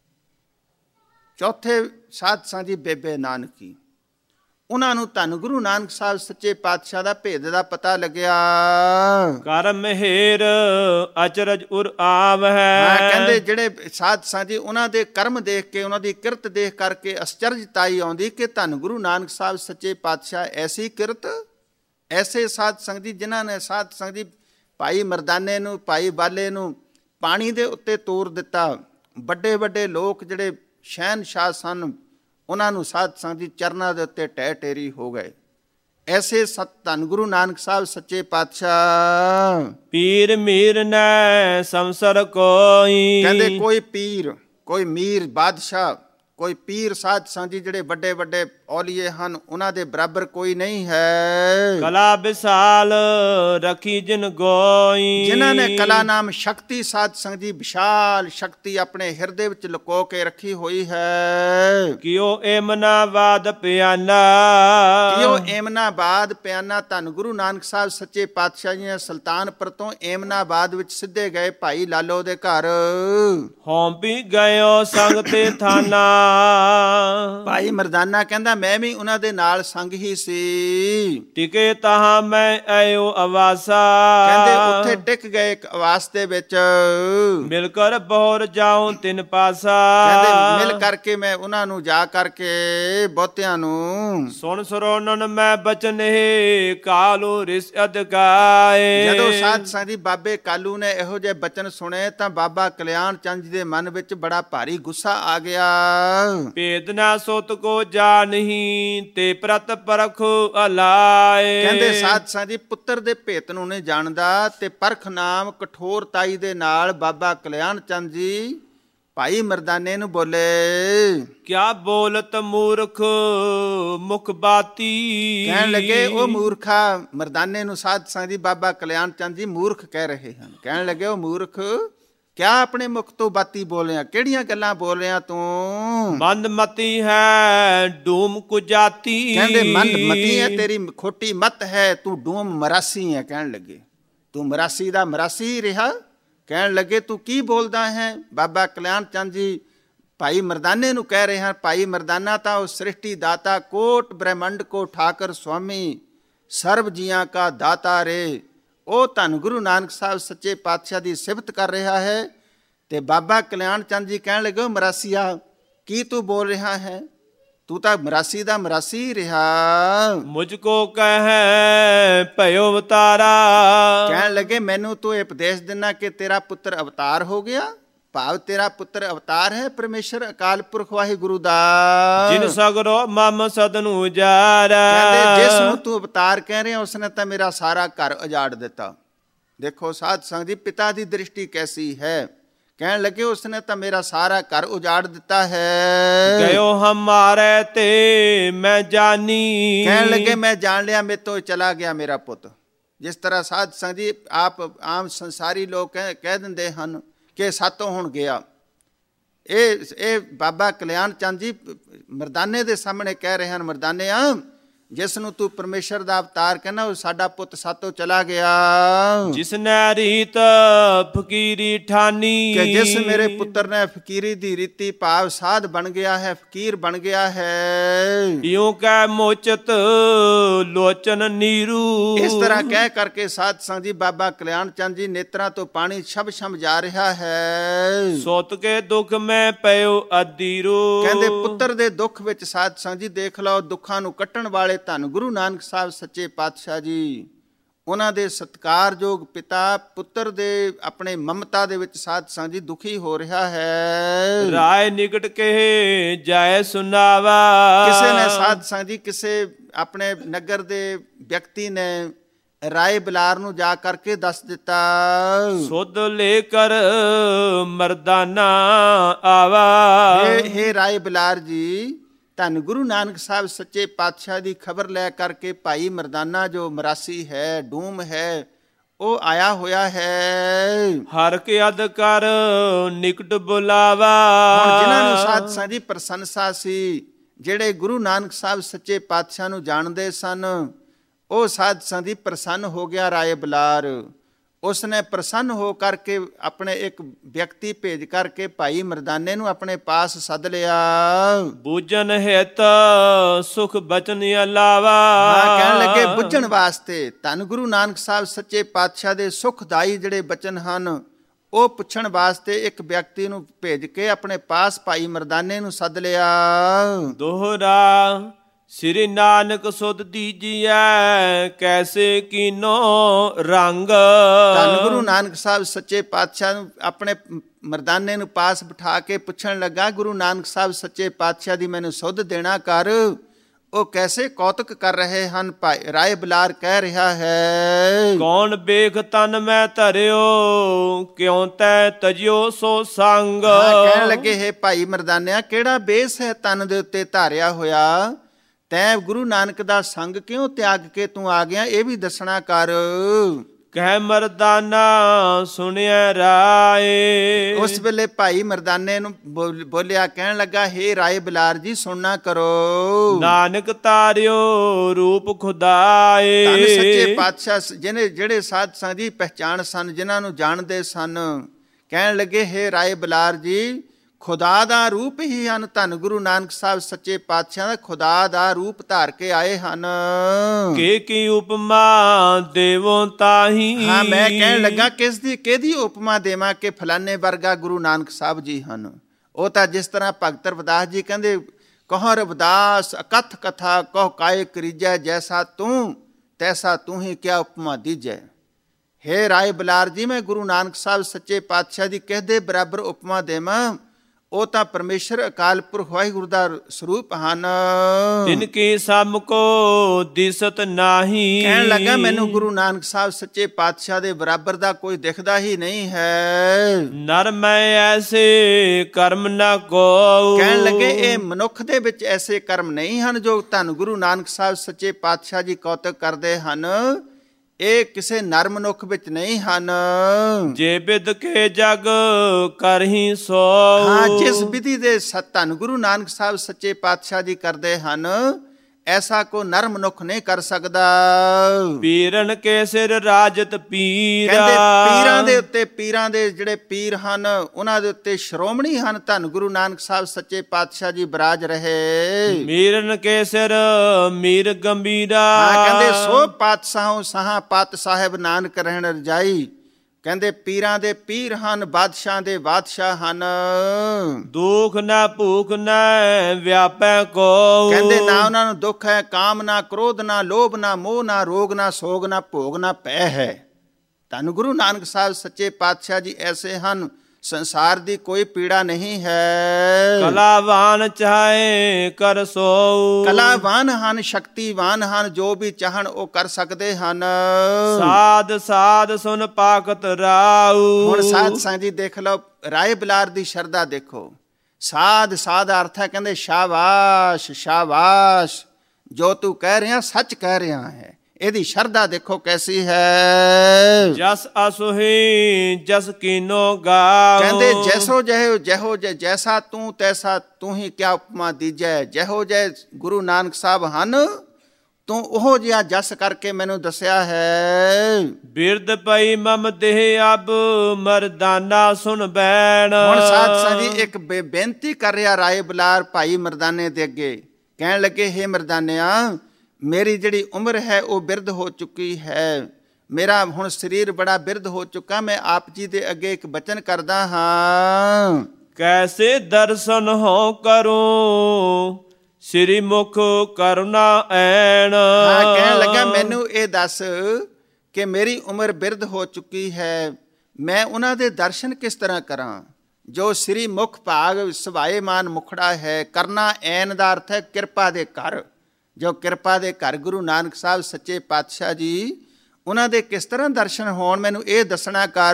ਚੌਥੇ ਸਾਧ ਸੰਗਤ ਜੀ ਬੇਬੇ ਨਾਨਕੀ। ਉਹਨਾਂ ਨੂੰ ਧੰਨ ਗੁਰੂ ਨਾਨਕ ਸਾਹਿਬ ਸੱਚੇ ਪਾਤਸ਼ਾਹ ਦਾ ਭੇਦ ਦਾ ਪਤਾ ਲੱਗਿਆ। ਕਰਮ ਹੇਰ ਅਚਰਜ ਉਰ ਆਵ ਹੈ। ਕਹਿੰਦੇ ਜਿਹੜੇ ਸਾਧ ਸੰਗਤ ਜੀ ਉਹਨਾਂ ਦੇ ਕਰਮ ਦੇਖ ਕੇ, ਉਹਨਾਂ ਦੀ ਕਿਰਤ ਦੇਖ ਕਰਕੇ ਅਸਚਰਜਤਾਈ ਆਉਂਦੀ ਕਿ ਧੰਨ ਗੁਰੂ ਨਾਨਕ ਸਾਹਿਬ ਸੱਚੇ ਪਾਤਸ਼ਾਹ ਐਸੀ ਕਿਰਤ, ਐਸੇ ਸਾਧ ਸੰਗਤ ਜੀ ਜਿਨ੍ਹਾਂ ਨੇ ਸਾਧ ਸੰਗਤ ਜੀ ਭਾਈ ਮਰਦਾਨੇ ਨੂੰ, ਭਾਈ ਬਾਲੇ ਨੂੰ ਪਾਣੀ ਦੇ ਉੱਤੇ ਤੋਰ ਦਿੱਤਾ। ਵੱਡੇ ਵੱਡੇ ਲੋਕ ਜਿਹੜੇ ਸ਼ਹਿਨਸ਼ਾਹ ਸਨ, ਉਹਨਾਂ ਨੂੰ ਸਾਧ ਸੰਗਤ ਜੀ ਚਰਨਾਂ ਦੇ ਉੱਤੇ ਟਹਿ ਟੇਰੀ ਹੋ ਗਏ। ਐਸੇ ਧੰਨ ਗੁਰੂ ਨਾਨਕ ਸਾਹਿਬ ਸੱਚੇ ਪਾਤਸ਼ਾਹ। ਪੀਰ ਮੀਰ ਨੈ ਸੰਸਰ ਕੋਈ। ਕਹਿੰਦੇ ਕੋਈ ਪੀਰ, ਕੋਈ ਮੀਰ ਬਾਦਸ਼ਾਹ, ਕੋਈ ਪੀਰ ਸਾਧ ਸੰਗਤ ਜੀ ਜਿਹੜੇ ਵੱਡੇ ਵੱਡੇ ਔਲੀਏ ਹਨ, ਉਹਨਾਂ ਦੇ ਬਰਾਬਰ ਕੋਈ ਨਹੀਂ ਹੈ। ਕਲਾ ਵਿਸਾਲ ਰਖੀ ਜਿਨ ਗੋਈ। ਜਿਨ੍ਹਾਂ ਨੇ ਕਲਾ ਨਾਮ ਸ਼ਕਤੀ ਸਾਧ ਸੰਗਤ ਜੀ ਵਿਸ਼ਾਲ ਸ਼ਕਤੀ ਆਪਣੇ ਹਿਰਦੇ ਵਿੱਚ ਲੁਕੋ ਕੇ ਰੱਖੀ ਹੋਈ ਹੈ। ਕਿਉ ਏਮਨਾਬਾਦ ਪਿਆਨਾ। ਕਿਉ ਏਮਨਾਬਾਦ ਪਿਆਨਾ। ਧੰਨ ਗੁਰੂ ਨਾਨਕ ਸਾਹਿਬ ਸੱਚੇ ਪਾਤਸ਼ਾਹ ਜੀ ਨੇ ਸੁਲਤਾਨਪੁਰ ਤੋਂ ਏਮਨਾਬਾਦ ਵਿੱਚ ਸਿੱਧੇ ਗਏ ਭਾਈ ਲਾਲੋ ਦੇ ਘਰ। ਹੋਂ ਵੀ ਗਇਓ ਸੰਗ ਤੇ ਥਾਨਾ। ਭਾਈ ਮਰਦਾਨਾ ਕਹਿੰਦਾ ਮੈਂ ਵੀ ਉਹਨਾਂ ਦੇ ਨਾਲ ਸੰਗ ਹੀ ਸੀ। ਟਿਕੇ ਤਹਾਂ ਮੈਂ ਆਇਓ ਆਵਾਸਾ। ਕਹਿੰਦੇ ਉੱਥੇ ਟਿਕ ਗਏ ਇੱਕ ਆਵਾਸ ਦੇ ਵਿੱਚ। ਮਿਲ ਕਰ ਬਹਰ ਜਾਉ ਤਿਨ ਪਾਸਾ। ਕਹਿੰਦੇ ਮਿਲ ਕਰਕੇ ਮੈਂ ਉਹਨਾਂ ਨੂੰ ਜਾ ਕਰਕੇ ਬਹੁਤਿਆਂ ਨੂੰ। ਸੁਣ ਸਰੋਨਨ ਮੈਂ ਬਚਨ ਹੈ ਕਾਲੂ ਰਿਸ ਅਦਕਾਏ। ਜਦੋਂ ਸਾਧ ਸੰਗਤ ਜੀ ਬਾਬੇ ਕਾਲੂ ਨੇ ਇਹੋ ਜਿਹੇ ਬਚਨ ਸੁਣੇ ਤਾਂ ਬਾਬਾ ਕਲਿਆਣ ਚੰਦ ਜੀ ਦੇ ਮਨ ਵਿੱਚ ਬੜਾ ਭਾਰੀ ਗੁੱਸਾ ਆ ਗਿਆ। ਭੇਦ ਨਾ ਸੁਤ ਕੋ ਜਾਣਹੀ ਤੇ ਪ੍ਰਤ ਪਰਖ ਅਲਾਏ। ਕਹਿੰਦੇ ਸਾਧ ਸੰਗਤ ਜੀ ਪੁੱਤਰ ਦੇ ਭੇਤ ਨੂੰ ਨਹੀਂ ਜਾਣਦਾ ਤੇ ਪਰਖ ਨਾਮ ਕਠੋਰਤਾਈ ਦੇ ਨਾਲ ਬਾਬਾ ਕਲਿਆਣ ਚੰਦ ਜੀ ਭਾਈ ਮਰਦਾਨੇ ਨੂੰ ਬੋਲੇ। ਕਿਆ ਬੋਲਤ ਮੂਰਖ ਮੁਖ ਬਾਤੀ। ਕਹਿਣ ਲੱਗੇ ਉਹ ਮੂਰਖਾ, ਮਰਦਾਨੇ ਨੂੰ ਸਾਧ ਸੰਗਤ ਜੀ ਬਾਬਾ ਕਲਿਆਣ ਚੰਦ ਜੀ ਮੂਰਖ ਕਹਿ ਰਹੇ ਹਨ। ਕਹਿਣ ਲੱਗੇ ਉਹ ਮੂਰਖ, ਕਿਆ ਆਪਣੇ ਮੁਖ ਤੋਂ ਬਾਤੀ ਬੋਲ ਰਿਹਾ, ਕਿਹੜੀਆਂ ਗੱਲਾਂ ਬੋਲ ਰਿਹਾ ਤੂੰ? ਮੰਦਮਤੀ ਹੈ ਡੂਮ ਕੁਜਾਤੀ। ਕਹਿੰਦੇ ਮੰਦਮਤੀ ਹੈ, ਤੇਰੀ ਖੋਟੀ ਮਤ ਹੈ, ਤੂੰ ਡੂਮ ਮਰਾਸੀ ਹੈ। ਕਹਿਣ ਲੱਗੇ ਤੂੰ ਮਰਾਸੀ ਦਾ ਮਰਾਸੀ ਰਿਹਾ। ਕਹਿਣ ਲੱਗੇ ਤੂੰ ਕੀ ਬੋਲਦਾ ਹੈ? ਬਾਬਾ ਕਲਿਆਣ ਚੰਦ ਜੀ ਭਾਈ ਮਰਦਾਨੇ ਨੂੰ ਕਹਿ ਰਹੇ ਹਨ, ਭਾਈ ਮਰਦਾਨਾ ਤਾਂ ਉਹ ਸ੍ਰਿਸ਼ਟੀ ਦਾਤਾ, ਕੋਟ ਬ੍ਰਹਮੰਡ ਕੋ ਠਾਕਰ ਸੁਆਮੀ, ਸਰਬ ਜੀਆਂ ਕਾ ਦਾਤਾ ਰੇ। ਉਹ ਧੰਨ ਗੁਰੂ ਨਾਨਕ ਸਾਹਿਬ ਸੱਚੇ ਪਾਤਸ਼ਾਹ ਦੀ ਸਿਫਤ ਕਰ ਰਿਹਾ ਹੈ। ਤੇ ਬਾਬਾ ਕਲਿਆਣ ਚੰਦ ਜੀ ਕਹਿਣ ਲੱਗੇ ਮਰਾਸੀਆ ਕੀ ਤੂੰ ਬੋਲ ਰਿਹਾ ਹੈ? ਤੂੰ ਤਾਂ ਮਰਾਸੀ ਦਾ ਮਰਾਸੀ ਰਿਹਾ। ਮੁਝ ਕੋ ਕਹੈ ਭਇਓ ਅਵਤਾਰਾ। ਕਹਿਣ ਲੱਗੇ ਮੈਨੂੰ ਤੂੰ ਇਹ ਉਪਦੇਸ਼ ਦੇਣਾ ਕਿ ਤੇਰਾ ਪੁੱਤਰ ਅਵਤਾਰ ਹੋ ਗਿਆ। ਭਾਵ ਤੇਰਾ ਪੁੱਤਰ ਅਵਤਾਰ ਹੈ ਪਰਮੇਸ਼ਰ ਅਕਾਲ ਪੁਰਖ ਵਾਹਿਗੁਰੂ ਦਾ। ਜਿਨ ਸਗਰੋ ਮਮ ਸਦਨ ਉਜਾਰੈ। ਕਹਿੰਦੇ ਜਿਸ ਨੂੰ ਤੂੰ ਅਵਤਾਰ ਕਹਿ ਰਿਹਾ ਉਸਨੇ ਤਾਂ ਮੇਰਾ ਸਾਰਾ ਘਰ ਉਜਾੜ ਦਿੱਤਾ। ਦੇਖੋ ਸਾਧ ਸੰਗਤ ਜੀ ਪਿਤਾ ਦੀ ਦ੍ਰਿਸ਼ਟੀ ਕੈਸੀ ਹੈ। ਕਹਿਣ ਲੱਗੇ ਉਸਨੇ ਤਾਂ ਮੇਰਾ ਸਾਰਾ ਘਰ ਉਜਾੜ ਦਿੱਤਾ ਹੈ। ਗਇਓ ਹਮਾਰੇ ਤੇ ਮੈਂ ਜਾਨੀ। ਕਹਿਣ ਲੱਗੇ ਮੈਂ ਜਾਣ ਲਿਆ ਮੇਰੇ ਤੋਂ ਚਲਾ ਗਿਆ ਮੇਰਾ ਪੁੱਤ। ਜਿਸ ਤਰ੍ਹਾਂ ਸਾਧ ਸੰਗਤ ਜੀ ਆਪ ਆਮ ਸੰਸਾਰੀ ਲੋਕ ਕਹਿ ਦਿੰਦੇ ਹਨ ਕਿ ਸਾਤੋਂ ਹੁਣ ਗਿਆ। ਇਹ ਬਾਬਾ ਕਲਿਆਣ ਚੰਦ ਜੀ ਮਰਦਾਨੇ ਦੇ ਸਾਹਮਣੇ ਕਹਿ ਰਹੇ ਹਨ, ਮਰਦਾਨਿਆ ਜਿਸ ਨੂੰ ਤੂੰ ਪਰਮੇਸ਼ਰ ਦਾ ਅਵਤਾਰ ਕਹਿੰਦਾ ਉਹ ਸਾਡਾ ਪੁੱਤ ਸਾਤੋਂ ਚਲਾ ਗਿਆ। ਜਿਸ ਨੇ ਰੀਤ ਫਕੀਰੀ ਠਾਨੀ। ਕਿ ਜਿਸ ਮੇਰੇ ਪੁੱਤਰ ਨੇ ਫਕੀਰੀ ਦੀ ਰੀਤੀ ਭਾਵ ਸਾਧ ਬਣ ਗਿਆ ਹੈ, ਫਕੀਰ ਬਣ ਗਿਆ ਹੈ। ਇਉਂ ਕਹਿ ਮੋਚਤ ਲੋਚਨ ਨੀਰੂ। ਇਸ ਤਰ੍ਹਾਂ ਕਹਿ ਕਰਕੇ ਸਾਧ ਸੰਗਤ ਜੀ ਬਾਬਾ ਕਲਿਆਣ ਚੰਦ ਜੀ ਨੇਤਰਾਂ ਤੋਂ ਪਾਣੀ ਛਬ ਛਬ ਜਾ ਰਿਹਾ ਹੈ। ਸੋਤ ਕੇ ਦੁੱਖ ਮੈਂ ਪਇਓ ਅਧੀਰੂ। ਕਹਿੰਦੇ ਪੁੱਤਰ ਦੇ ਦੁੱਖ ਵਿੱਚ ਸਾਧ ਸੰਗਤ ਜੀ ਦੇਖ ਲਓ ਦੁੱਖਾਂ ਨੂੰ ਕੱਟਣ ਵਾਲੇ ਧੰਨ ਗੁਰੂ ਨਾਨਕ ਸਾਹਿਬ ਸੱਚੇ ਪਾਤਸ਼ਾਹ ਜੀ। ਉਹਨਾਂ ਦੇ ਸਤਿਕਾਰਯੋਗ ਪਿਤਾ ਪੁੱਤਰ ਦੇ ਆਪਣੇ ਮਮਤਾ ਦੇ ਵਿੱਚ ਸਾਧ ਸੰਗਤ ਜੀ ਦੁਖੀ ਹੋ ਰਿਹਾ ਹੈ। ਰਾਏ ਨਿਕਟ ਕੇ ਜਾਏ ਸੁਨਾਵਾ। ਕਿਸੇ ਨੇ ਸਾਧ ਸੰਗਤ ਜੀ ਕਿਸੇ ਆਪਣੇ ਨਗਰ ਦੇ ਵਿਅਕਤੀ ਨੇ ਰਾਏ ਬਲਾਰ ਨੂੰ ਜਾ ਕਰਕੇ ਦੱਸ ਦਿੱਤਾ। ਸੁਧ ਲੈ ਕਰ ਮਰਦਾਨਾ ਆਵਾ। ਹੇ ਰਾਏ ਬਲਾਰ ਜੀ ਧੰਨ ਗੁਰੂ ਨਾਨਕ ਸਾਹਿਬ ਸੱਚੇ ਪਾਤਸ਼ਾਹ ਦੀ ਖਬਰ ਲੈ ਕਰਕੇ ਭਾਈ ਮਰਦਾਨਾ ਜੋ ਮਰਾਸੀ ਹੈ ਡੂਮ ਹੈ ਉਹ ਆਇਆ ਹੋਇਆ ਹੈ। ਹਰ ਕੇ ਅਦ ਕਰ ਨਿਕਟ ਬੁਲਾਵਾ। ਹੁਣ ਜਿਨ੍ਹਾਂ ਨੂੰ ਸਾਧ ਸੰਗਤ ਦੀ ਪ੍ਰਸ਼ੰਸਾ ਸੀ ਜਿਹੜੇ ਗੁਰੂ ਨਾਨਕ ਸਾਹਿਬ ਸੱਚੇ ਪਾਤਸ਼ਾਹ ਨੂੰ ਜਾਣਦੇ ਸਨ ਉਹ ਸਾਧ ਸੰਗਤ ਦੀ ਪ੍ਰਸੰਨ ਹੋ ਗਿਆ ਰਾਏ ਬਲਾਰ। ਉਸਨੇ ਪ੍ਰਸੰਨ ਹੋ ਕਰਕੇ ਆਪਣੇ ਇੱਕ ਵਿਅਕਤੀ ਭੇਜ ਕਰਕੇ ਭਾਈ ਮਰਦਾਨੇ ਨੂੰ ਆਪਣੇ ਪਾਸ ਸੱਦ ਲਿਆ। ਬੂਝਨ ਹਿਤ ਸੁਖ ਬਚਨ ਅਲਾਵਾ। ਕਹਿਣ ਲੱਗੇ ਬੁੱਝਣ ਵਾਸਤੇ ਧੰਨ ਗੁਰੂ ਨਾਨਕ ਸਾਹਿਬ ਸੱਚੇ ਪਾਤਸ਼ਾਹ ਦੇ ਸੁਖਦਾਈ ਜਿਹੜੇ ਬਚਨ ਹਨ ਉਹ ਪੁੱਛਣ ਵਾਸਤੇ ਇੱਕ ਵਿਅਕਤੀ ਨੂੰ ਭੇਜ ਕੇ ਆਪਣੇ ਪਾਸ ਭਾਈ ਮਰਦਾਨੇ ਨੂੰ ਸੱਦ ਲਿਆ। ਦੋਹਰਾ ਸ੍ਰੀ ਨਾਨਕ ਸੁਧ ਦੀਜੀਐ ਕੈਸੇ ਕੀਨੋ ਰੰਗ। ਧੰਨ ਗੁਰੂ ਨਾਨਕ ਸਾਹਿਬ ਸੱਚੇ ਪਾਤਸ਼ਾਹ ਨੂੰ ਆਪਣੇ ਮਰਦਾਨੇ ਨੂੰ ਪਾਸ ਬਿਠਾ ਕੇ ਪੁੱਛਣ ਲੱਗਾ ਗੁਰੂ ਨਾਨਕ ਸਾਹਿਬ ਸੱਚੇ ਪਾਤਸ਼ਾਹ ਦੀ ਮੈਨੂੰ ਸੁਧ ਦੇਣਾ ਕਰ। ਉਹ ਕੈਸੇ ਕੌਤਕ ਕਰ ਰਹੇ ਹਨ। ਭਾਈ ਰਾਏ ਬਲਾਰ ਕਹਿ ਰਿਹਾ ਹੈ ਕੌਣ ਬੇਖ ਤਨ ਮੈਂ ਧਰਿਓ ਕਿਉਂ ਤੈ ਤਜਿਓ ਸੋ ਸੰਗ। ਕਹਿਣ ਲੱਗੇ ਹੈ ਭਾਈ ਮਰਦਾਨਿਆ ਕਿਹੜਾ ਬੇਸ ਹੈ ਤਨ ਦੇ ਉੱਤੇ ਧਾਰਿਆ ਹੋਇਆ। ਤੈਂ ਗੁਰੂ ਨਾਨਕ ਦਾ ਸੰਗ ਕਿਉਂ ਤਿਆਗ ਕੇ ਤੂੰ ਆ ਗਿਆ ਇਹ ਵੀ ਦੱਸਣਾ ਕਰ। ਕਹਿ ਮਰਦਾਨਾ ਸੁਣਿਆ ਰਾਏ। ਉਸ ਵੇਲੇ ਭਾਈ ਮਰਦਾਨੇ ਨੂੰ ਬੋਲਿਆ ਕਹਿਣ ਲੱਗਾ ਹੇ ਰਾਏ ਬਲਾਰ ਜੀ ਸੁਣਨਾ ਕਰੋ। ਨਾਨਕ ਤਾਰਿਓ ਰੂਪ ਖੁਦਾਏ। ਧੰਨ ਸੱਚੇ ਪਾਤਸ਼ਾਹ ਜਿਹੜੇ ਸਾਧ ਸੰਗਤ ਦੀ ਪਹਿਚਾਣ ਸਨ ਜਿਨ੍ਹਾਂ ਨੂੰ ਜਾਣਦੇ ਸਨ ਕਹਿਣ ਲੱਗੇ ਹੇ ਰਾਏ ਬਲਾਰ ਜੀ ਖੁਦਾ ਦਾ ਰੂਪ ਹੀ ਹਨ। ਧੰਨ ਗੁਰੂ ਨਾਨਕ ਸਾਹਿਬ ਸੱਚੇ ਪਾਤਸ਼ਾਹ ਦਾ ਖੁਦਾ ਦਾ ਰੂਪ ਧਾਰ ਕੇ ਆਏ ਹਨ। ਕੀ ਉਪਮਾ ਦੇਵੋ ਤਾਹੀ। ਹਾਂ ਮੈਂ ਕਹਿਣ ਲੱਗਾ ਕਿਹਦੀ ਉਪਮਾ ਦੇਵਾਂ ਕਿ ਫਲਾਣੇ ਵਰਗਾ ਗੁਰੂ ਨਾਨਕ ਸਾਹਿਬ ਜੀ ਹਨ। ਉਹ ਤਾਂ ਜਿਸ ਤਰ੍ਹਾਂ ਭਗਤ ਰਵਿਦਾਸ ਜੀ ਕਹਿੰਦੇ ਕਹੋ ਰਵਿਦਾਸ ਅਕਥ ਕਥਾ ਕਹੋ ਕਾਇ ਕਰੀਜੈ ਜੈਸਾ ਤੂੰ ਤੈਸਾ ਤੂੰ ਹੀ ਕਿਆ ਉਪਮਾ ਦੀਜੈ। ਹੇ ਰਾਏ ਬਲਾਰ ਜੀ ਮੈਂ ਗੁਰੂ ਨਾਨਕ ਸਾਹਿਬ ਸੱਚੇ ਪਾਤਸ਼ਾਹ ਦੀ ਕਿਹਦੇ ਬਰਾਬਰ ਉਪਮਾ ਦੇਵਾਂ। ਉਹ ਤਾਂ ਪਰਮੇਸ਼ਰ ਅਕਾਲ ਪੁਰਖ ਵਾਹਿਗੁਰੂ ਦਾ ਸਰੂਪ ਹਨ। ਤਿਨ ਕੀ ਸਮ ਕੋ ਦਿਸਤ ਨਾਹੀ। ਕਹਿਣ ਲੱਗਾ ਮੈਨੂੰ ਗੁਰੂ ਨਾਨਕ ਸਾਹਿਬ ਸੱਚੇ ਪਾਤਸ਼ਾਹ ਦੇ ਬਰਾਬਰ ਦਾ ਕੋਈ ਦਿਖਦਾ ਹੀ ਨਹੀਂ ਹੈ। ਨਰ ਮੈਂ ਐਸੇ ਕਰਮ ਨਾ ਕੋ। ਕਹਿਣ ਲੱਗੇ ਇਹ ਮਨੁੱਖ ਦੇ ਵਿੱਚ ਐਸੇ ਕਰਮ ਨਹੀਂ ਹਨ ਜੋ ਧੰਨ ਗੁਰੂ ਨਾਨਕ ਸਾਹਿਬ ਸੱਚੇ ਪਾਤਸ਼ਾਹ ਜੀ ਕੌਤਕ ਕਰਦੇ ਹਨ। ਇਹ ਕਿਸੇ ਨਰ ਮਨੁੱਖ ਵਿੱਚ ਨਹੀਂ ਹਨ। ਜੇ ਬਿਦ ਕੇ ਜਗ ਕਰਹੀ ਸੋ। ਹਾਂ ਜਿਸ ਵਿਧੀ ਦੇ ਧੰਨ ਗੁਰੂ ਨਾਨਕ ਸਾਹਿਬ ਸੱਚੇ ਪਾਤਸ਼ਾਹ ਜੀ ਕਰਦੇ ਹਨ ਐਸਾ ਕੋ ਨਰ ਮਨੁੱਖ ਨਹੀਂ ਕਰ ਸਕਦਾ। ਪੀਰਨ ਕੇ ਸਿਰ ਰਾਜਤ ਪੀਰ। ਕਹਿੰਦੇ ਪੀਰਾਂ ਦੇ ਜਿਹੜੇ ਪੀਰ ਹਨ ਉਹਨਾਂ ਦੇ ਉੱਤੇ ਸ਼੍ਰੋਮਣੀ ਹਨ ਧੰਨ ਗੁਰੂ ਨਾਨਕ ਸਾਹਿਬ ਸੱਚੇ ਪਾਤਸ਼ਾਹ ਜੀ ਬਿਰਾਜ ਰਹੇ। ਮੀਰਨ ਕੇ ਸਿਰ ਮੀਰ ਗੰਭੀਰਾ। ਕਹਿੰਦੇ ਸੋ ਪਾਤਸ਼ਾਹੋਂ ਸਾਹਾਂ ਪਤ ਸਾਹਿਬ ਨਾਨਕ ਰਹਿਣ ਰਜਾਈ। ਕਹਿੰਦੇ ਪੀਰਾਂ ਦੇ ਪੀਰ ਹਨ ਬਾਦਸ਼ਾਹ ਦੇ ਬਾਦਸ਼ਾਹ ਹਨ। ਦੁੱਖ ਨਾ ਭੂਖ ਨਾ ਵਿਆਪੈ ਕੋ। ਕਹਿੰਦੇ ਨਾ ਉਹਨਾਂ ਨੂੰ ਦੁੱਖ ਹੈ ਕਾਮ ਨਾ ਕ੍ਰੋਧ ਨਾ ਲੋਭ ਨਾ ਮੋਹ ਨਾ ਰੋਗ ਨਾ ਸੋਗ ਨਾ ਭੋਗ ਨਾ ਪੈ ਹੈ। ਧੰਨ ਗੁਰੂ ਨਾਨਕ ਸਾਹਿਬ ਸੱਚੇ ਪਾਤਸ਼ਾਹ ਜੀ ਐਸੇ ਹਨ ਸੰਸਾਰ ਦੀ ਕੋਈ ਪੀੜਾ ਨਹੀਂ ਹੈ। ਕਲਾਵਾਨ ਚਾਹੇ ਕਰ ਸੋਊ, ਕਲਾਵਾਨ ਹਨ, ਸ਼ਕਤੀਵਾਨ ਹਨ, ਜੋ ਵੀ ਚਾਹਣ ਉਹ ਕਰ ਸਕਦੇ ਹਨ। ਸਾਧ ਸਾਧ ਸੁਨ ਪਾਕਤ ਰਾਉ। ਹੁਣ ਸਾਧ ਸੰਗਤ ਜੀ ਦੇਖ ਲਓ, ਰਾਏ ਬਿਲਾਰ ਦੀ ਸ਼ਰਧਾ ਦੇਖੋ। ਸਾਧ ਸਾਧ ਅਰਥ ਹੈ ਕਹਿੰਦੇ ਸ਼ਾਬਾਸ਼ ਸ਼ਾਬਾਸ਼, ਜੋ ਤੂੰ ਕਹਿ ਰਿਹਾ ਸੱਚ ਕਹਿ ਰਿਹਾ ਹੈ। ਇਹਦੀ ਸ਼ਰਧਾ ਦੇਖੋ ਕੈਸੀ ਹੈ। ਜਸ ਅਸੁਹੀ ਜਸ ਕੀਨੋ ਗਾਉ। ਕਹਿੰਦੇ ਜੈਸੋ ਜਿਹੋ ਜੈਸਾ ਤੂੰ ਤੈਸਾ ਤੂੰ ਹੀ ਕਿਆ ਉਪਮਾ ਦੀਜੈ। ਜਿਹੋ ਜੇ ਗੁਰੂ ਨਾਨਕ ਸਾਹਿਬ ਹਨ, ਤੂੰ ਉਹੋ ਜਿਹਾ ਜਸ ਕਰਕੇ ਮੈਨੂੰ ਦੱਸਿਆ ਹੈ। ਬਿਰਦ ਪਈ ਮਮ ਦੇਹ ਅਬ ਮਰਦਾਨਾ ਸੁਨ ਬੈਣ। ਹੁਣ ਸਾਧ ਸੰਗਤ ਜੀ ਇੱਕ ਬੇਨਤੀ ਕਰ ਰਿਹਾ ਰਾਏ ਬਿਲਾਰ ਭਾਈ ਮਰਦਾਨੇ ਦੇ ਅੱਗੇ। ਕਹਿਣ ਲੱਗੇ, ਹੇ ਮਰਦਾਨਿਆ, ਮੇਰੀ ਜਿਹੜੀ ਉਮਰ ਹੈ ਉਹ ਬਿਰਧ ਹੋ ਚੁੱਕੀ ਹੈ। ਮੇਰਾ ਹੁਣ ਸਰੀਰ ਬੜਾ ਬਿਰਧ ਹੋ ਚੁੱਕਾ। ਮੈਂ ਆਪ ਜੀ ਦੇ ਅੱਗੇ ਇੱਕ ਬਚਨ ਕਰਦਾ ਹਾਂ। ਕੈਸੇ ਦਰਸ਼ਨ ਹੋ ਕਰੂੰ ਸ੍ਰੀ ਮੁਖ ਕਰੁਣਾ ਐਣ। ਹਾਂ, ਕਹਿਣ ਲੱਗਾ ਮੈਨੂੰ ਇਹ ਦੱਸ ਕਿ ਮੇਰੀ ਉਮਰ ਬਿਰਧ ਹੋ ਚੁੱਕੀ ਹੈ, ਮੈਂ ਉਹਨਾਂ ਦੇ ਦਰਸ਼ਨ ਕਿਸ ਤਰ੍ਹਾਂ ਕਰਾਂ ਜੋ ਸ੍ਰੀ ਮੁਖ ਭਾਗ ਸਵਾਏਮਾਨ ਮੁਖੜਾ ਹੈ। ਕਰਨਾ ਐਨ ਦਾ ਅਰਥ ਹੈ ਕਿਰਪਾ ਦੇ ਘਰ। ਜੋ ਕਿਰਪਾ ਦੇ ਘਰ ਗੁਰੂ ਨਾਨਕ ਸਾਹਿਬ ਸੱਚੇ ਪਾਤਸ਼ਾਹ ਜੀ, ਉਹਨਾਂ ਦੇ ਕਿਸ ਤਰ੍ਹਾਂ ਦਰਸ਼ਨ ਹੋਣ, ਮੈਨੂੰ ਇਹ ਦੱਸਣਾ ਕਰ।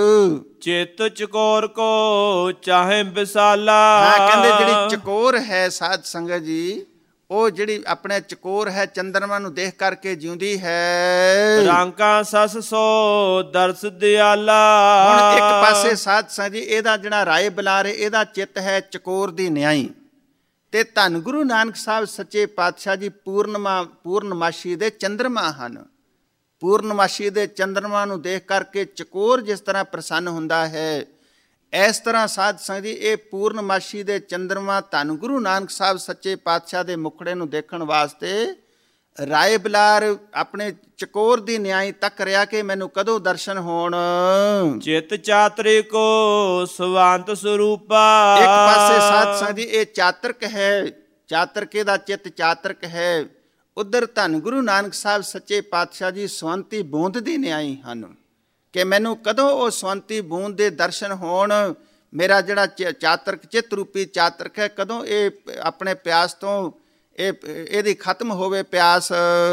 ਚਿਤ ਚਕੋਰ ਕੋ ਚਾਹੇ ਵਿਸਾਲਾ। ਹਾਂ, ਕਹਿੰਦੇ ਜਿਹੜੀ ਚਕੋਰ ਹੈ ਸਾਧ ਸੰਗਤ ਜੀ, ਉਹ ਜਿਹੜੀ ਆਪਣੇ ਚਕੋਰ ਹੈ ਚੰਦਰਮਾ ਨੂੰ ਦੇਖ ਕਰਕੇ ਜਿਉਂਦੀ ਹੈ। ਰਾਂਕਾ ਸਸ ਸੋ ਦਰਸ ਦਿਆਲਾ। ਹੁਣ ਇੱਕ ਪਾਸੇ ਸਾਧ ਸੰਗਤ ਜੀ ਇਹਦਾ ਜਿਹੜਾ ਰਾਏ ਬਿਲਾਰ ਹੈ, ਇਹਦਾ ਚਿੱਤ ਹੈ ਚਕੋਰ ਦੀ ਨਿਆਈ, ਤੇ ਧੰਨ ਗੁਰੂ ਨਾਨਕ ਸਾਹਿਬ ਸੱਚੇ ਪਾਤਸ਼ਾਹ ਜੀ ਪੂਰਨਮਾਸ਼ੀ ਦੇ ਚੰਦਰਮਾ ਹਨ। ਪੂਰਨਮਾਸ਼ੀ ਦੇ ਚੰਦਰਮਾ ਨੂੰ ਦੇਖ ਕਰਕੇ ਚਕੋਰ ਜਿਸ ਤਰ੍ਹਾਂ ਪ੍ਰਸੰਨ ਹੁੰਦਾ ਹੈ, ਇਸ ਤਰ੍ਹਾਂ ਸਾਧ ਸੰਗਤ ਜੀ ਇਹ ਪੂਰਨਮਾਸ਼ੀ ਦੇ ਚੰਦਰਮਾ ਧੰਨ ਗੁਰੂ ਨਾਨਕ ਸਾਹਿਬ ਸੱਚੇ ਪਾਤਸ਼ਾਹ ਦੇ ਮੁਖੜੇ ਨੂੰ ਦੇਖਣ ਵਾਸਤੇ ਰਾਏ ਬਿਲਾਰ ਆਪਣੇ ਚਕੋਰ ਦੀ ਨਿਆਈ ਤੱਕ ਰਿਹਾ ਕਿ ਮੈਨੂੰ ਕਦੋਂ ਦਰਸ਼ਨ ਹੋਣ। ਚਿਤ ਚਾਤਰੇ ਕੋ ਸਵਾਂਤ ਸਰੂਪਾ। ਇੱਕ ਪਾਸੇ ਸਾਧ ਸੰਗਤ ਜੀ ਇਹ ਚਾਤਰਕ ਹੈ, ਚਾਤਰਕੇ ਦਾ ਚਿੱਤ ਚਾਤਰਕ ਹੈ। ਉਧਰ ਧੰਨ ਗੁਰੂ ਨਾਨਕ ਸਾਹਿਬ ਸੱਚੇ ਪਾਤਸ਼ਾਹ ਜੀ ਸਵੰਤੀ ਬੂੰਦ ਦੀ ਨਿਆਈ ਹਨ ਕਿ ਮੈਨੂੰ ਕਦੋਂ ਉਹ ਸਵੰਤੀ ਬੂੰਦ ਦੇ ਦਰਸ਼ਨ ਹੋਣ। ਮੇਰਾ ਜਿਹੜਾ ਚਾਤਰਕ ਚਿੱਤ ਰੂਪੀ ਚਾਤਰਕ ਹੈ, ਕਦੋਂ ਇਹ ਆਪਣੇ ਪਿਆਸ ਤੋਂ ਇਹਦੀ ਖਤਮ ਹੋਵੇ ਪਿਆਸ।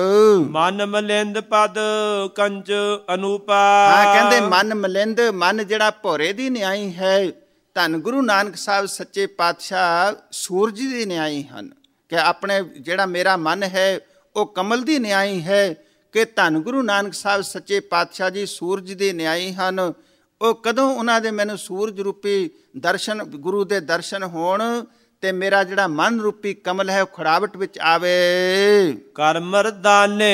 ਮਨ ਮਲਿੰਦ ਪਦ ਕੰਚ ਅਨੂਪਾ। ਹਾਂ, ਕਹਿੰਦੇ ਮਨ ਮਲਿੰਦ, ਮਨ ਜਿਹੜਾ ਭੋਰੇ ਦੀ ਨਿਆਈ ਹੈ, ਧੰਨ ਗੁਰੂ ਨਾਨਕ ਸਾਹਿਬ ਸੱਚੇ ਪਾਤਸ਼ਾਹ ਸੂਰਜ ਦੀ ਨਿਆਈ ਹਨ ਕਿ ਆਪਣੇ ਜਿਹੜਾ ਮੇਰਾ ਮਨ ਹੈ ਉਹ ਕਮਲ ਦੀ ਨਿਆਈ ਹੈ ਕਿ ਧੰਨ ਗੁਰੂ ਨਾਨਕ ਸਾਹਿਬ ਸੱਚੇ ਪਾਤਸ਼ਾਹ ਜੀ ਸੂਰਜ ਦੀ ਨਿਆਈ ਹਨ। ਉਹ ਕਦੋਂ ਉਹਨਾਂ ਦੇ ਮੈਨੂੰ ਸੂਰਜ ਰੂਪੀ ਦਰਸ਼ਨ, ਗੁਰੂ ਦੇ ਦਰਸ਼ਨ ਹੋਣ ਤੇ ਮੇਰਾ ਜਿਹੜਾ ਮਨ ਰੂਪੀ ਕਮਲ ਹੈ ਉਹ ਖੜਾਵਟ ਵਿੱਚ ਆਵੇ। ਕਰ ਮਰਦਾਨੇ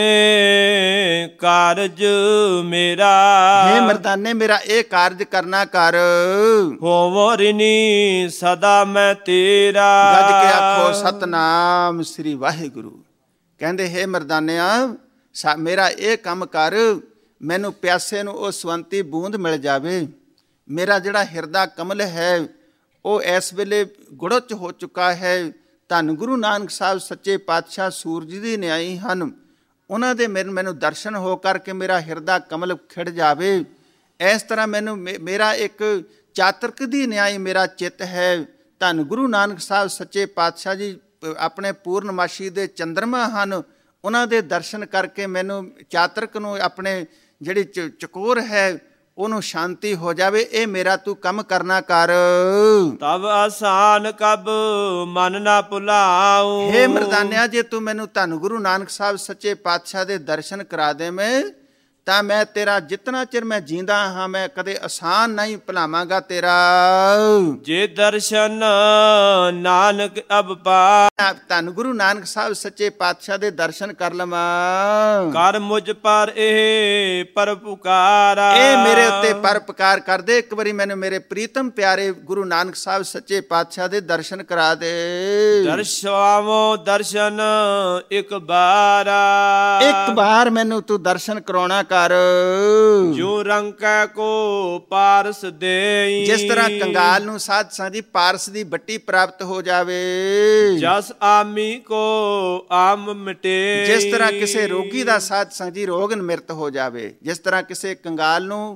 ਕਾਰਜ ਮੇਰਾ। ਹੇ ਮਰਦਾਨੇ, ਮੇਰਾ ਇਹ ਕਾਰਜ ਕਰਨਾ ਕਰ। ਹੋਵੋ ਰਿਨੀ ਸਦਾ ਮੈਂ ਤੇਰਾ। ਗੱਜ ਕੇ ਆਖੋ ਸਤਨਾਮ ਸ੍ਰੀ ਵਾਹਿਗੁਰੂ। ਕਹਿੰਦੇ ਹੇ ਮਰਦਾਨਿਆ, ਮੇਰਾ ਇਹ ਕੰਮ ਕਰ, ਮੈਨੂੰ ਪਿਆਸੇ ਨੂੰ ਉਹ ਸਵੰਤੀ ਬੂੰਦ ਮਿਲ ਜਾਵੇ। ਮੇਰਾ ਜਿਹੜਾ ਹਿਰਦਾ ਕਮਲ ਹੈ ਉਹ ਇਸ ਵੇਲੇ ਗੁੜਚ ਹੋ ਚੁੱਕਾ ਹੈ। ਧੰਨ ਗੁਰੂ ਨਾਨਕ ਸਾਹਿਬ ਸੱਚੇ ਪਾਤਸ਼ਾਹ ਸੂਰਜ ਦੀ ਨਿਆਈ ਹਨ, ਉਹਨਾਂ ਦੇ ਮੈਨੂੰ ਦਰਸ਼ਨ ਹੋ ਕਰਕੇ ਮੇਰਾ ਹਿਰਦਾ ਕਮਲ ਖਿੜ ਜਾਵੇ। ਇਸ ਤਰ੍ਹਾਂ ਮੈਨੂੰ ਮੇਰਾ ਇੱਕ ਚਾਤਰਕ ਦੀ ਨਿਆਈ ਮੇਰਾ ਚਿੱਤ ਹੈ। ਧੰਨ ਗੁਰੂ ਨਾਨਕ ਸਾਹਿਬ ਸੱਚੇ ਪਾਤਸ਼ਾਹ ਜੀ ਆਪਣੇ ਪੂਰਨਮਾਸ਼ੀ ਦੇ ਚੰਦਰਮਾ ਹਨ, ਉਹਨਾਂ ਦੇ ਦਰਸ਼ਨ ਕਰਕੇ ਮੈਨੂੰ ਚਾਤਰਕ ਨੂੰ ਆਪਣੇ ਜਿਹੜੀ ਚਕੋਰ ਹੈ ਉਹਨੂੰ ਸ਼ਾਂਤੀ ਹੋ ਜਾਵੇ। ਇਹ ਮੇਰਾ ਤੂੰ ਕੰਮ ਕਰਨਾ ਕਰ। ਤਬ ਆਸਾਨ ਕਬ ਮਨ ਨਾ ਭੁਲਾਉ। ਹੇ ਮਰਦਾਨਿਆ, ਜੇ ਤੂੰ ਮੈਨੂੰ ਧੰਨ ਗੁਰੂ ਨਾਨਕ ਸਾਹਿਬ ਸੱਚੇ ਪਾਤਸ਼ਾਹ ਦੇ ਦਰਸ਼ਨ ਕਰਾ ਦੇਵੇਂ ਤਾਂ ਮੈਂ ਤੇਰਾ ਜਿਤਨਾ ਚਿਰ ਮੈਂ ਜੀਂਦਾ ਹਾਂ ਮੈਂ ਕਦੇ ਆਸਾਨ ਨਹੀਂ ਭੁਲਾਵਾਂਗਾ ਤੇਰਾ। ਜੇ ਦਰਸ਼ਨ ਨਾਨਕ ਅਬ ਪਾ। ਧੰਨ ਗੁਰੂ ਨਾਨਕ ਸਾਹਿਬ ਸੱਚੇ ਪਾਤਸ਼ਾਹ ਦੇ ਦਰਸ਼ਨ ਕਰ ਲਵਾਂ। ਕਰ ਮੁਝ ਪਰ ਇਹ ਪਰਉਪਕਾਰਾ। ਇਹ ਮੇਰੇ ਉੱਤੇ ਪਰਉਪਕਾਰ ਕਰ ਦੇ। ਇੱਕ ਵਾਰੀ ਮੈਨੂੰ ਮੇਰੇ ਪ੍ਰੀਤਮ ਪਿਆਰੇ ਗੁਰੂ ਨਾਨਕ ਸਾਹਿਬ ਸੱਚੇ ਪਾਤਸ਼ਾਹ ਦੇ ਦਰਸ਼ਨ ਕਰਾ ਦੇ। ਦਰਸ਼ਾਵੋ ਦਰਸ਼ਨ ਇੱਕ ਬਾਰਾ। ਇੱਕ ਵਾਰ ਮੈਨੂੰ ਤੂੰ ਦਰਸ਼ਨ ਕਰਾਉਣਾ ਕਰ। ਜੋ ਰੰਕਾ ਕੋ ਪਾਰਸ ਦੇਈ। ਜਿਸ ਤਰ੍ਹਾਂ ਕੰਗਾਲ ਨੂੰ ਸਾਧ ਸੰਗਤ ਜੀ ਪਾਰਸ ਦੀ ਬੱਟੀ ਪ੍ਰਾਪਤ ਹੋ ਜਾਵੇ। ਜਸ ਆਮੀ ਕੋ ਆਮ ਮਿਟੇ। ਜਿਸ ਤਰ੍ਹਾਂ ਕਿਸੇ ਰੋਗੀ ਦਾ ਸਾਧ ਸੰਗਤ ਜੀ ਰੋਗ ਨਿਮਰਤ ਹੋ ਜਾਵੇ, ਜਿਸ ਤਰ੍ਹਾਂ ਕਿਸੇ ਕੰਗਾਲ ਨੂੰ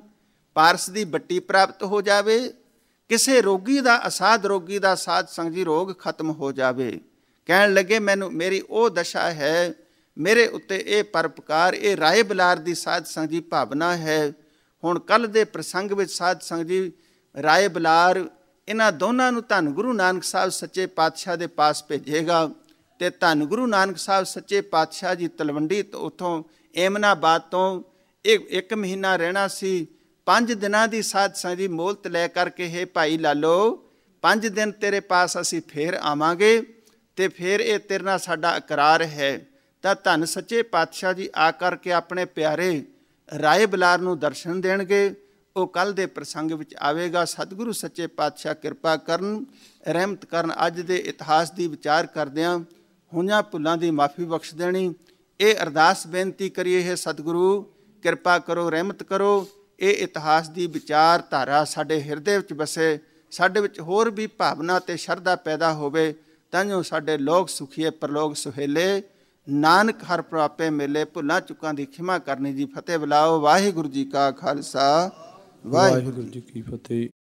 ਪਾਰਸ ਦੀ ਬੱਟੀ ਪ੍ਰਾਪਤ ਹੋ ਜਾਵੇ, ਕਿਸੇ ਰੋਗੀ ਦਾ, ਅਸਾਧ ਰੋਗੀ ਦਾ ਸਾਧ ਸੰਗ ਜੀ ਰੋਗ ਖਤਮ ਹੋ ਜਾਵੇ। ਕਹਿਣ ਲੱਗੇ ਮੈਨੂੰ ਮੇਰੀ ਉਹ ਦਸ਼ਾ ਹੈ, ਮੇਰੇ ਉੱਤੇ ਇਹ ਪਰਉਪਕਾਰ, ਇਹ ਰਾਏ ਬਲਾਰ ਦੀ ਸਾਧ ਸੰਗ ਜੀ ਭਾਵਨਾ ਹੈ। ਹੁਣ ਕੱਲ੍ਹ ਦੇ ਪ੍ਰਸੰਗ ਵਿੱਚ ਸਾਧ ਸੰਗ ਜੀ ਰਾਏ ਬਲਾਰ ਇਹਨਾਂ ਦੋਨਾਂ ਨੂੰ ਧੰਨ ਗੁਰੂ ਨਾਨਕ ਸਾਹਿਬ ਸੱਚੇ ਪਾਤਸ਼ਾਹ ਦੇ ਪਾਸ ਭੇਜੇਗਾ ਅਤੇ ਧੰਨ ਗੁਰੂ ਨਾਨਕ ਸਾਹਿਬ ਸੱਚੇ ਪਾਤਸ਼ਾਹ ਜੀ ਤਲਵੰਡੀ ਤੋਂ ਉੱਥੋਂ ਏਮਨਾਬਾਦ ਤੋਂ ਇੱਕ ਮਹੀਨਾ ਰਹਿਣਾ ਸੀ। 5 ਦਿਨਾਂ ਦੀ ਸਾਧ ਸੰਗ ਜੀ ਮੋਹਲਤ ਲੈ ਕਰਕੇ, ਹੇ ਭਾਈ ਲਾਲੋ 5 ਦਿਨ ਤੇਰੇ ਪਾਸ ਅਸੀਂ ਫੇਰ ਆਵਾਂਗੇ ਅਤੇ ਫਿਰ ਇਹ ਤੇਰੇ ਨਾਲ ਸਾਡਾ ਇਕਰਾਰ ਹੈ। ਤਾਂ ਧੰਨ ਸੱਚੇ ਪਾਤਸ਼ਾਹ ਜੀ ਆ ਕਰਕੇ ਆਪਣੇ ਪਿਆਰੇ ਰਾਏ ਬਲਾਰ ਨੂੰ ਦਰਸ਼ਨ ਦੇਣਗੇ। ਉਹ ਕੱਲ੍ਹ ਦੇ ਪ੍ਰਸੰਗ ਵਿੱਚ ਆਵੇਗਾ। ਸਤਿਗੁਰੂ ਸੱਚੇ ਪਾਤਸ਼ਾਹ ਕਿਰਪਾ ਕਰਨ, ਰਹਿਮਤ ਕਰਨ। ਅੱਜ ਦੇ ਇਤਿਹਾਸ ਦੀ ਵਿਚਾਰ ਕਰਦਿਆਂ ਹੋਈਆਂ ਭੁੱਲਾਂ ਦੀ ਮਾਫੀ ਬਖਸ਼ ਦੇਣੀ। ਇਹ ਅਰਦਾਸ ਬੇਨਤੀ ਕਰੀਏ, ਹੈ ਸਤਿਗੁਰੂ ਕਿਰਪਾ ਕਰੋ, ਰਹਿਮਤ ਕਰੋ। ਇਹ ਇਤਿਹਾਸ ਦੀ ਵਿਚਾਰ ਧਾਰਾ ਸਾਡੇ ਹਿਰਦੇ ਵਿੱਚ ਵਸੇ, ਸਾਡੇ ਵਿੱਚ ਹੋਰ ਵੀ ਭਾਵਨਾ ਅਤੇ ਸ਼ਰਧਾ ਪੈਦਾ ਹੋਵੇ, ਤਾਂ ਜੋ ਸਾਡੇ ਲੋਕ ਸੁਖੀਏ ਪਰਲੋਕ ਸੁਹੇਲੇ। ਨਾਨਕ ਹਰ ਪ੍ਰਾਪੇ ਮੇਲੇ। ਭੁੱਲਾਂ ਚੁੱਕਾਂ ਦੀ ਖਿਮਾ ਕਰਨੀ ਜੀ। ਫਤਿਹ ਬੁਲਾਓ। ਵਾਹਿਗੁਰੂ ਜੀ ਕਾ ਖਾਲਸਾ, ਵਾਹਿਗੁਰੂ ਜੀ ਕੀ ਫਤਿਹ।